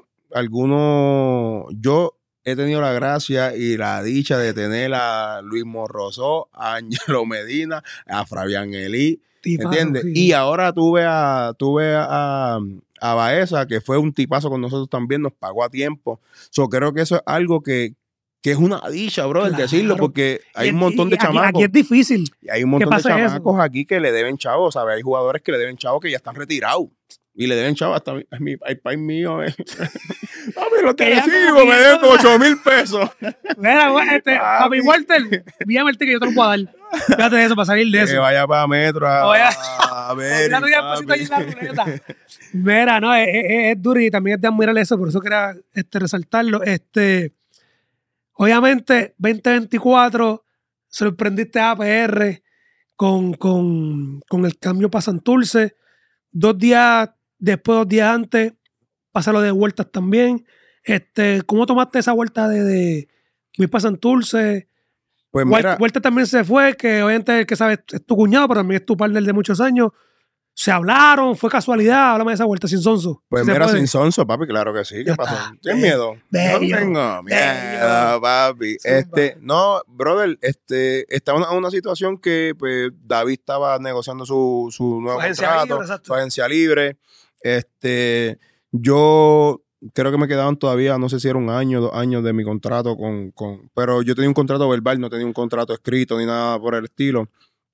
algunos... Yo he tenido la gracia y la dicha de tener a Luis Morrosó, a Ángelo Medina, a Fabián Elí, Tipazo, ¿entiendes? sí. Y ahora tuve a tuve a, a Baeza, que fue un tipazo con nosotros también, nos pagó a tiempo. So, creo que eso es algo que, que es una dicha, bro, el Claro. decirlo, porque hay Y- un montón y de aquí- chamacos. Aquí es difícil. Y hay un montón de pase eso. chamacos aquí que le deben chavos, ¿sabes? Hay jugadores que le deben chavos que ya están retirados. Y le deben chavos hasta mi, ay, mi, ay, país mío. Eh. A mí los Que ya recibo, como me que- deben como ocho mil pesos. Mira, güey, este, Papi. papi Walter, envíame el ticket, yo te lo puedo dar. Fíjate de eso, para salir de Que eso. vaya para Metro a, Oye, a ver. Mira, tú ya pusiste ahí en la ruleta. Mira, no, es, es- es duro y también es de admirar eso, por eso quería este, resaltarlo. Este, obviamente, veinte veinticuatro, sorprendiste a A P R con, con, con el cambio para Santurce. Dos días después, dos días antes, pasa lo de vueltas también. Este, ¿cómo tomaste esa vuelta de, de ir para Santurce? Pues Huerta, mira, Huerta también se fue, que obviamente el que sabe es tu cuñado, pero también es tu partner de muchos años. ¿Se hablaron? ¿Fue casualidad? Háblame de esa vuelta sin sonso. Pues ¿Sí mira, sin sonso, papi, claro que sí. ¿Qué Ya pasó? está. ¿Tienes Be- miedo? bello, No tengo miedo, bello. papi. Zumba. Este, no, brother, este, estaba en una, una situación que pues David estaba negociando su, su nuevo Su agencia contrato, libre, exacto. su agencia libre. Este, yo creo que me quedaban todavía, no sé si era un año, dos años de mi contrato con, con, pero yo tenía un contrato verbal, no tenía un contrato escrito ni nada por el estilo.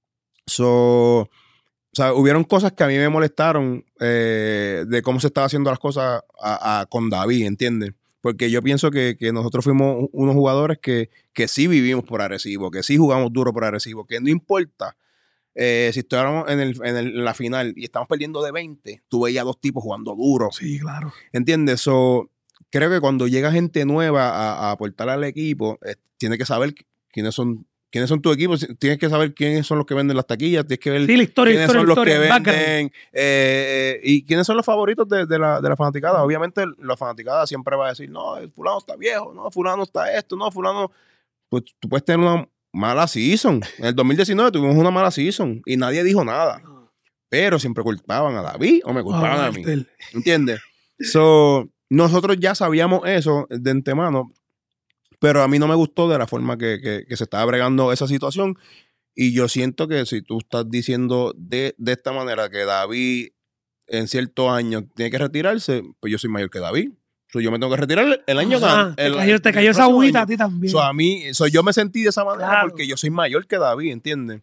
So, o sea, hubieron cosas que a mí me molestaron eh, de cómo se estaba haciendo las cosas a, a, con David, ¿entiendes? Porque yo pienso que, que nosotros fuimos unos jugadores que, que sí vivimos por Arecibo, que sí jugamos duro por Arecibo, que no importa eh, si estuviéramos en, el, en, el, en la final y estamos perdiendo de veinte, tú veías dos tipos jugando duro. Sí, claro. ¿Entiendes? So, creo que cuando llega gente nueva a, a aportar al equipo, eh, tiene que saber quiénes son quiénes son tu equipo, tienes que saber quiénes son los que venden las taquillas, tienes que ver Sí, la historia, quiénes historia, son los historia, que background. venden eh, eh, y quiénes son los favoritos de, de, la, de la fanaticada. Obviamente la fanaticada siempre va a decir, no, el fulano está viejo, no, fulano está esto, no, fulano... Pues tú puedes tener una mala season. En el dos mil diecinueve tuvimos una mala season y nadie dijo nada. Pero siempre culpaban a David o me culpaban Ah, a mí. Walter. ¿Entiendes? So, nosotros ya sabíamos eso de antemano, pero a mí no me gustó de la forma que, que, que se estaba bregando esa situación. Y yo siento que si tú estás diciendo de, de esta manera que David en ciertos años tiene que retirarse, pues yo soy mayor que David. So, yo me tengo que retirar el año Ajá, que te cayó, te cayó esa agüita a ti también. So, a mí, so, yo me sentí de esa manera Claro. porque yo soy mayor que David, ¿entiendes?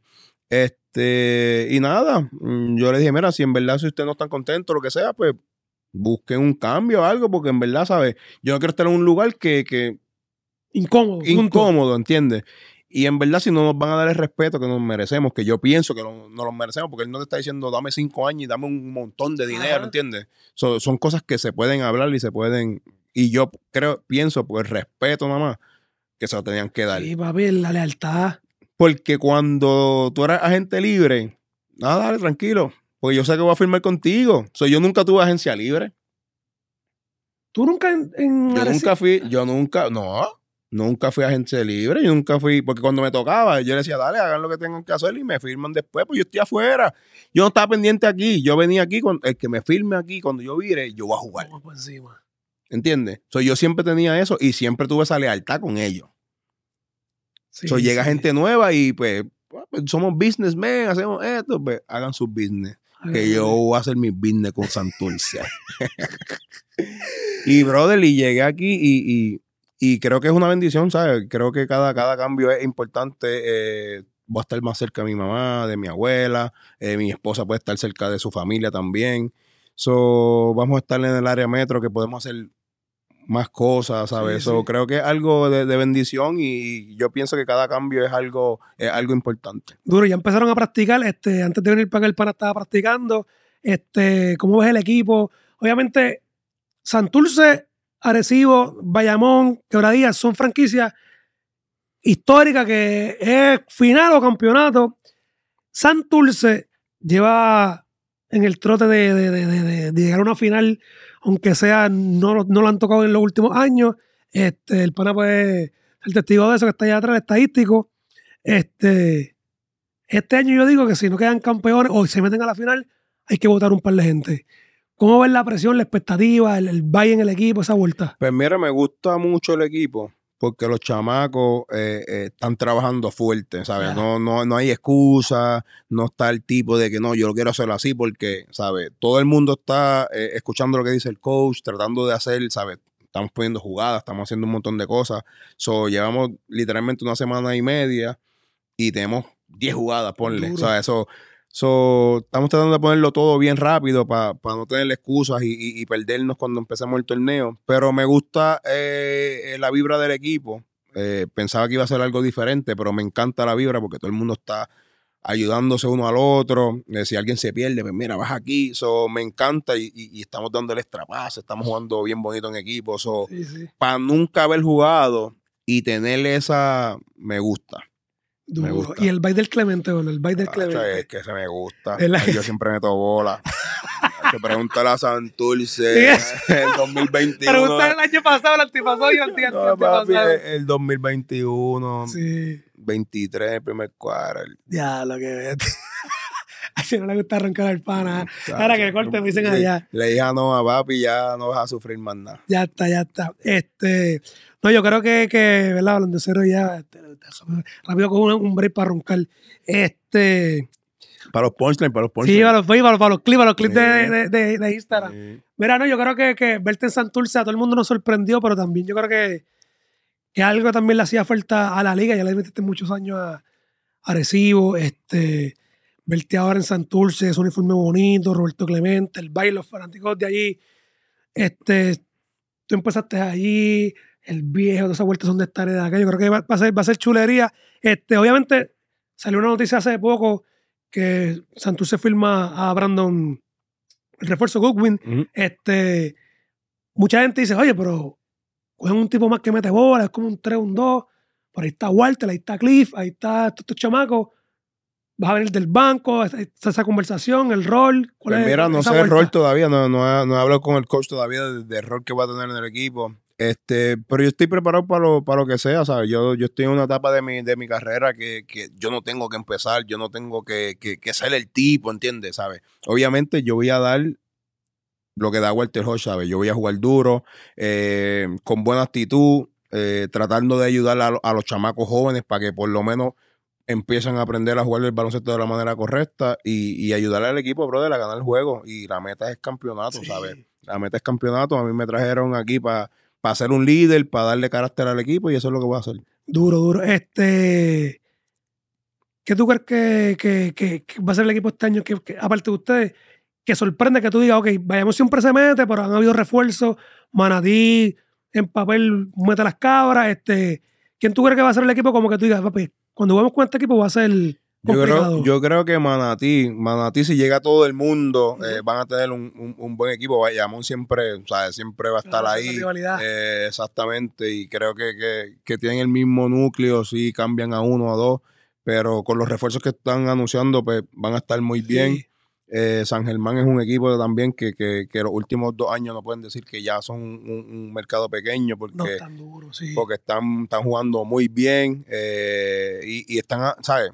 Este, y nada, yo le dije, mira, si en verdad si usted no está contento, lo que sea, pues busquen un cambio o algo, porque en verdad, ¿sabes? Yo no quiero estar en un lugar que, que Incómodo. punto. incómodo, ¿entiendes? Y en verdad, si no nos van a dar el respeto que nos merecemos, que yo pienso que no nos lo merecemos, porque él no te está diciendo dame cinco años y dame un montón de dinero, Ajá. ¿entiendes? So, son cosas que se pueden hablar y se pueden. Y yo creo, pienso, por el respeto nada más, que se lo tenían que dar. Sí, papi, la lealtad. Porque cuando tú eras agente libre, nada, dale, tranquilo. Porque yo sé que voy a firmar contigo. So, yo nunca tuve agencia libre. ¿Tú nunca en, en Yo Arecibo? nunca fui, yo nunca, no, nunca fui agente libre, yo nunca fui, porque cuando me tocaba, yo le decía, dale, hagan lo que tengan que hacer y me firman después, pues yo estoy afuera. Yo no estaba pendiente aquí, yo venía aquí, con, el que me firme aquí, cuando yo vire, yo voy a jugar. Vamos por encima. ¿Entiendes? So, yo siempre tenía eso y siempre tuve esa lealtad con ellos. Sí, So, llega sí. gente nueva y pues, pues, somos businessmen, hacemos esto, pues hagan su business. Que yo voy a hacer mi business con Santurce. Y, brother, y llegué aquí y, y, y creo que es una bendición, ¿sabes? Creo que cada, cada cambio es importante. Eh, voy a estar más cerca de mi mamá, de mi abuela. Eh, mi esposa puede estar cerca de su familia también. So, vamos a estar en el área metro que podemos hacer más cosas, ¿sabes? Sí, So, sí. creo que es algo de, de bendición y yo pienso que cada cambio es algo, es algo importante. Duro, ya empezaron a practicar. Este, antes de venir para acá, el pana estaba practicando. Este, ¿cómo ves el equipo? Obviamente, Santurce, Arecibo, Bayamón, Quebradillas son franquicias históricas que es final o campeonato. Santurce lleva en el trote de, de, de, de, de llegar a una final, aunque sea, no, no lo han tocado en los últimos años. Este, el pana puede ser testigo de eso, que está allá atrás, el estadístico. Este, este año yo digo que si no quedan campeones o se meten a la final, hay que votar un par de gente. ¿Cómo ves la presión, la expectativa, el, el valle en el equipo, esa vuelta? Pues mira, me gusta mucho el equipo porque los chamacos eh, eh, están trabajando fuerte, ¿sabes? Yeah. No, no, no hay excusa, no está el tipo de que no, yo lo quiero hacer así porque, ¿sabes? Todo el mundo está eh, escuchando lo que dice el coach, tratando de hacer, ¿sabes? Estamos poniendo jugadas, estamos haciendo un montón de cosas. So, llevamos literalmente una semana y media y tenemos diez jugadas, ponle, Duro. ¿sabes? So, so, estamos tratando de ponerlo todo bien rápido para pa no tener excusas y, y, y perdernos cuando empecemos el torneo. Pero me gusta eh, la vibra del equipo. Eh, pensaba que iba a ser algo diferente, pero me encanta la vibra porque todo el mundo está ayudándose uno al otro. Eh, si alguien se pierde, pues mira, vas aquí. So, me encanta y, y, y estamos dando el extra pase, estamos jugando bien bonito en equipo. So, Sí, sí. para nunca haber jugado y tener esa, me gusta. Me Duro. gusta. Y el baile del Clemente, bueno, el baile del Ah, Clemente. es que se me gusta. Es la- Yo siempre meto bola. Se pregunta a Santurce el dos mil veintiuno. Pregunta el año pasado, el antipasado y el anti- No, papi, antipasado. el dos mil veintiuno, Sí. veintitrés, el primer cuadro. Ya, lo que ves. Si no le gusta arrancar al pana. Ahora que corte me dicen allá. Le dije no a papi, ya no vas a sufrir más nada. Ya está, ya está. Este, no, yo creo que, que ¿verdad? Hablando de cero ya, este, rápido con un, un break para roncar. Este... Para los punchlines, para los punchlines. Sí, para los, para los, para los clips, para los clips sí. de, de, de, de Instagram. Sí. Mira, no, yo creo que, que verte en Santurce a todo el mundo nos sorprendió, pero también yo creo que, que algo también le hacía falta a la liga. Ya le metiste muchos años a Arecibo, este, verte ahora en Santurce, es un uniforme bonito, Roberto Clemente, el baile, los fanáticos de allí. Este, tú empezaste allí, el viejo, todas esas vueltas son de estar de acá. Yo creo que va, va, a ser, va a ser chulería. Este, obviamente, salió una noticia hace poco que Santurce firma a Brandon, el refuerzo Goodwin. Uh-huh. Este, mucha gente dice, oye, pero cogen un tipo más que mete bola, es como un tres, un dos. Por ahí está Walter, ahí está Cliff, ahí está estos, estos chamacos. Vas a venir del banco, está esa conversación, el rol. ¿Cuál pues mira, no sé vuelta? El rol todavía, no, no, he, no he hablado con el coach todavía del de rol que va a tener en el equipo. Este, pero yo estoy preparado para lo, para lo que sea, ¿sabes? Yo, yo estoy en una etapa de mi, de mi carrera que, que yo no tengo que empezar, yo no tengo que, que, que ser el tipo, ¿entiendes? ¿Sabes? Obviamente yo voy a dar lo que da Walter Hodge, ¿sabes? Yo voy a jugar duro, eh, con buena actitud, eh, tratando de ayudar a, a los chamacos jóvenes para que por lo menos empiezan a aprender a jugar el baloncesto de la manera correcta y, y ayudarle al equipo, brother, a ganar el juego. Y la meta es campeonato, sí. ¿sabes? La meta es campeonato. A mí me trajeron aquí para para ser un líder, para darle carácter al equipo y eso es lo que voy a hacer. Duro, duro. Este, ¿qué tú crees que, que, que, que va a ser el equipo este año? Que, que, aparte de ustedes, que sorprende que tú digas, ok, Bayamón siempre se mete, pero han habido refuerzos, Manatí en papel mete las cabras. Este, ¿quién tú crees que va a ser el equipo como que tú digas, papi, cuando vamos con este equipo va a ser yo creo, yo creo que Manatí, Manatí si llega todo el mundo, uh-huh. eh, van a tener un, un, un buen equipo. Bayamón siempre, o sea, siempre va a estar claro, ahí. Eh, exactamente, y creo que, que, que tienen el mismo núcleo, sí cambian a uno o dos, pero con los refuerzos que están anunciando, pues van a estar muy bien. Sí. Eh, San Germán es un equipo también que, que, que los últimos dos años no pueden decir que ya son un, un mercado pequeño porque, no, tan duro, sí. porque están, están jugando muy bien eh, y, y están, ¿sabes?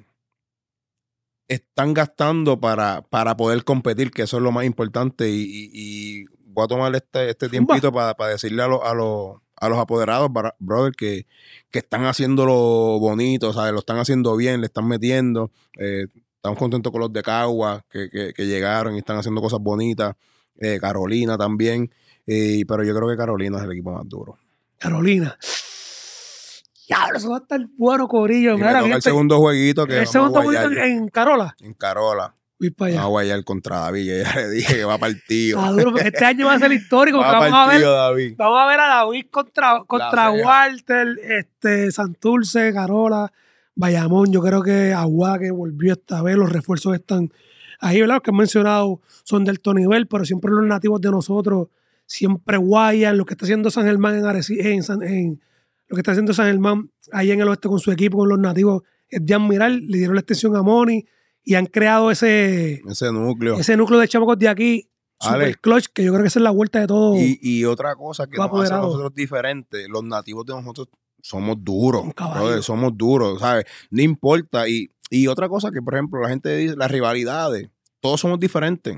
Están gastando para, para poder competir, que eso es lo más importante. Y, y, y voy a tomar este, este tiempito para, para decirle a, lo, a, los, a los apoderados, para, brother, que, que están haciéndolo bonito, ¿sabes? Lo están haciendo bien, le están metiendo. Eh, estamos contentos con los de Cagua, que, que, que llegaron y están haciendo cosas bonitas. Eh, Carolina también. Eh, pero yo creo que Carolina es el equipo más duro. Carolina. Diablo, eso va a estar bueno, corillo. Y Mira, me toca el segundo jueguito que el segundo jueguito en Carola. En Carola. Voy para allá. Vamos a guayar contra David, que ya le dije que va partido. Ah, duro, este año va a ser histórico. Va vamos, partido, a ver, David. vamos a ver a David contra, contra Walter, este, Santurce, Carola, Bayamón. Yo creo que Aguada que volvió esta vez. Los refuerzos están ahí, ¿verdad? Los que han mencionado son de alto nivel, pero siempre los nativos de nosotros siempre guayan. Lo que está haciendo San Germán en Arecibo, en, San, en Lo que está haciendo San Germán ahí en el oeste con su equipo, con los nativos, es de admirar. Le dieron la extensión a Moni y han creado ese, ese núcleo ese núcleo de chamacos de aquí, super clutch, que yo creo que esa es la vuelta de todo. Y, y otra cosa que nos hace a nosotros diferentes, los nativos de nosotros somos duros, brother, somos duros, ¿sabes? No importa. Y, y otra cosa que, por ejemplo, la gente dice, las rivalidades, todos somos diferentes.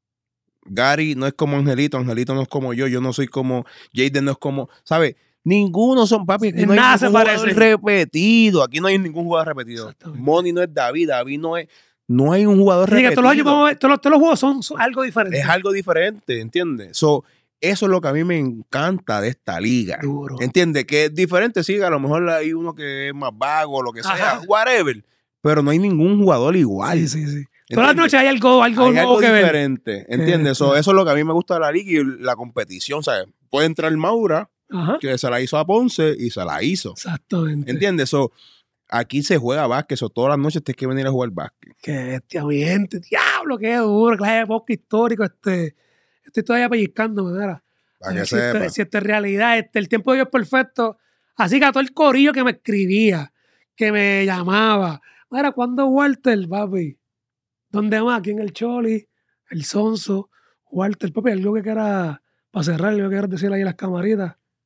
Gary no es como Angelito, Angelito no es como yo, yo no soy como Jaden, no es como, ¿sabes? Ninguno son, papi, aquí no hay nada ningún jugador repetido. Aquí no hay ningún jugador repetido. Moni no es David, David no es... No hay un jugador sí, repetido. Todos los, años, vamos a ver, todos, los, todos los juegos son, son algo diferente. Es algo diferente, ¿entiendes? So, eso es lo que a mí me encanta de esta liga. Duro. ¿Entiendes? Que es diferente, sí, a lo mejor hay uno que es más vago, lo que sea, Ajá. whatever. Pero no hay ningún jugador igual. Sí, sí, sí. Todas las noches hay algo, algo hay nuevo algo que diferente, ver. ¿entiendes? Eh, so, eso es lo que a mí me gusta de la liga y la competición, ¿sabes? Puede entrar Maura, Ajá. que se la hizo a Ponce y se la hizo. Exactamente. ¿Entiendes? So, aquí se juega básquet, so, todas las noches tienes que venir a jugar básquet. Qué bestia, mi gente. Diablo, qué duro. Clase de bosque histórico. Este, estoy todavía pellizcándome, mira. Para que si, sepa. Este, si esta es realidad, este, el tiempo de Dios es perfecto. Así que a todo el corillo que me escribía, que me llamaba. Mira, ¿cuándo Walter, papi? ¿Dónde más? Aquí en el Choli, el Sonso, Walter, papi, algo que quiera, para cerrar, algo que quiera decir ahí en las camaritas.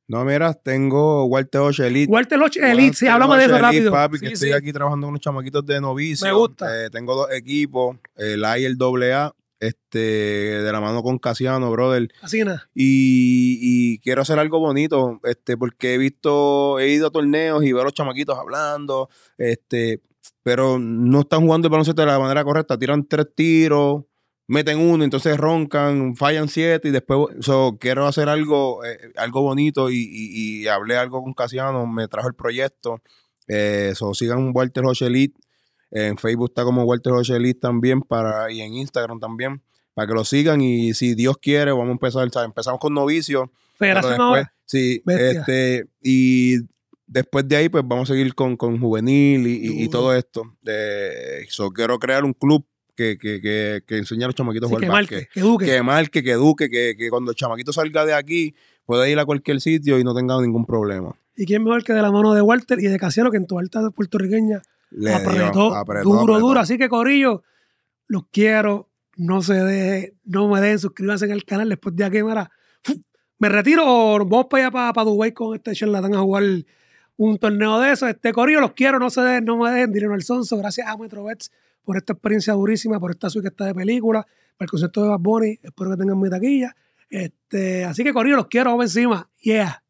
No, mira, tengo Walter Ocho Elite. Walter Ocho Elite, sí, háblame de eso Elite, rápido. Papi, sí, que sí. estoy aquí trabajando con unos chamaquitos de novicio. Me gusta. Eh, tengo dos equipos, el A y el doble A, este, de la mano con Casiano, brother. Así nada. Y, y quiero hacer algo bonito, este, porque he visto, he ido a torneos y veo a los chamaquitos hablando, este, pero no están jugando el baloncesto de la manera correcta. Tiran tres tiros, meten uno, entonces roncan, fallan siete y después so, quiero hacer algo, eh, algo bonito y, y, y hablé algo con Casiano, me trajo el proyecto. Eh, so, sigan Walter Ocho Elite. En Facebook está como Walter Ocho Elite también para, y en Instagram también, para que lo sigan. Y si Dios quiere, vamos a empezar. ¿sabes? Empezamos con novicios. Federación después, ahora. Sí, Bestia. este, y después de ahí, pues vamos a seguir con, con juvenil y, y, y todo esto. Eh, so, quiero crear un club que, que, que, que enseñe a los chamaquitos Sí, a que jugar marque, básquet. que eduque. Que marque, que eduque, que, que cuando el chamaquito salga de aquí pueda ir a cualquier sitio y no tenga ningún problema. ¿Y quién mejor que de la mano de Walter y de Casiano, que en tu alta puertorriqueña Le apretó, dio, apretó, duro, apretó. duro? Así que, corillo, los quiero. No se dejen, no me dejen, suscríbanse en el canal. Después de aquí, mira, me retiro o nos vamos para allá, para, para Dubái con este charlatán a jugar un torneo de eso. Este corillo, los quiero, no se dejen, no me dejen. Dinero al Sonso, gracias a Metrobets por esta experiencia durísima, por esta suite que está de película, por el concepto de Bad Bunny. Espero que tengan mi taquilla. Este, así que corillo, los quiero, vamos encima. Yeah.